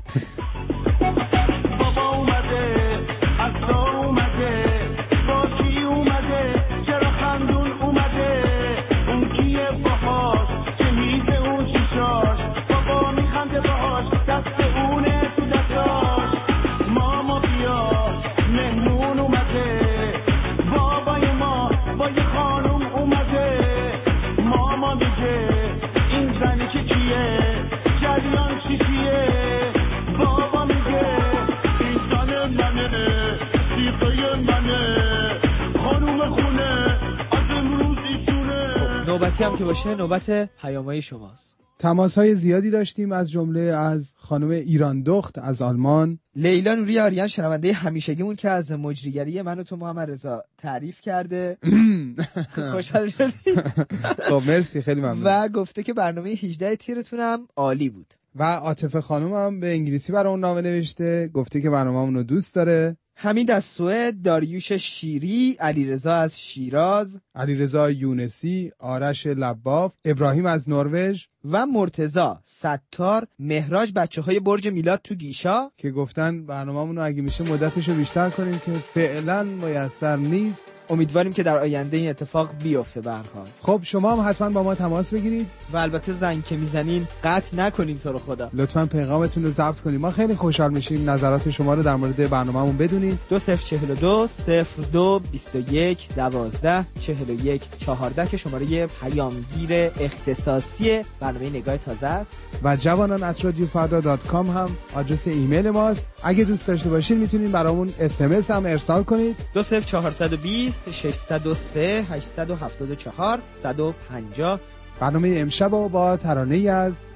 بابا اومده، اصلا اومده، با کی اومده، چرا خندون اومده، اون کیه باهاش، چه میزه اون شیشاش، بابا میخنده باهاش، دست اونه تو دستاش، ماما بیا مهمون اومده، بابای ما با یه خانوم اومده، ماما میگه این زنی که کیه، جریان چی کیه، بابا میگه این زن منه، سیغه منه، خانوم خونه از امروز ایشونه. نوبتی هم که باشه نوبت پیام‌های شماست. تماس‌های زیادی داشتیم، از جمله از خانم ایران دخت از آلمان، لیلا نوری آریان شنونده همیشگیمون که از مجریگری من و تو محمد رضا تعریف کرده. خوشحال شدی؟ خب مرسی، خیلی ممنون. و گفته که برنامه 18 تیرتون هم عالی بود. و عاطفه خانم هم به انگلیسی برامون نامه نوشته، گفته که برنامه‌مون رو دوست داره. حمید از سوئد، داریوش شیری، علیرضا از شیراز، علیرضا یونسی، آرش لباف، ابراهیم از نروژ و مرتضی ستار مهراج، بچه‌های برج میلاد تو گیشا که گفتن برنامه‌مون رو اگه میشه مدتش رو بیشتر کنیم که فعلا میسر نیست. امیدواریم که در آینده این اتفاق بیفته به هر حال. خب شما هم حتما با ما تماس بگیرید و البته زنگ که میزنین قطع نکنین تو رو خدا. لطفا پیغامتون رو ضبط کنید، ما خیلی خوشحال میشیم نظرات شما رو در مورد برنامه‌مون بدونید. 2042 02 21 12 41 14 که شماره پیامگیر اختصاصی برنامه نگاه تازه است و javanan@radiofarda.com هم آدرس ایمیل ماست. اگه دوست داشته باشین میتونین برامون SMS هم ارسال کنید. 20420 603 874 150. برنامه امشب با ترانه‌ای از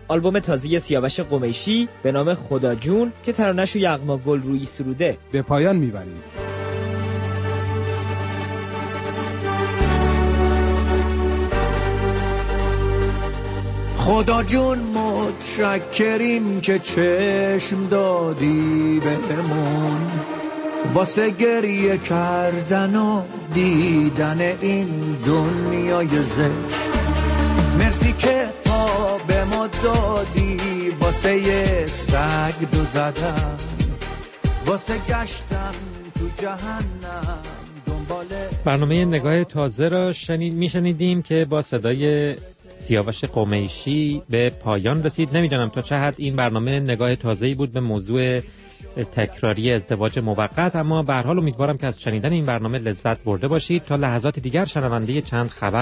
آلبوم تازه سیاوش قمیشی به نام خدا جون که ترانه‌شو یغما گلرویی سروده به پایان میبریم. خدا جون متشکریم که چشم دادی بهمون واسه گریه کردن و دیدن این دنیای زشت. مرسی که پا به ما دادی واسه یه سگ دو زدن واسه گشتن تو جهنم دنباله. برنامه نگاه تازه را میشنیدیم که با صدای سیاوش قمیشی به پایان رسید. نمیدونم تا چه حد این برنامه نگاه تازه‌ای بود به موضوع تکراری ازدواج موقت، اما به هر حال امیدوارم که از شنیدن این برنامه لذت برده باشید. تا لحظات دیگر شنونده چند خبر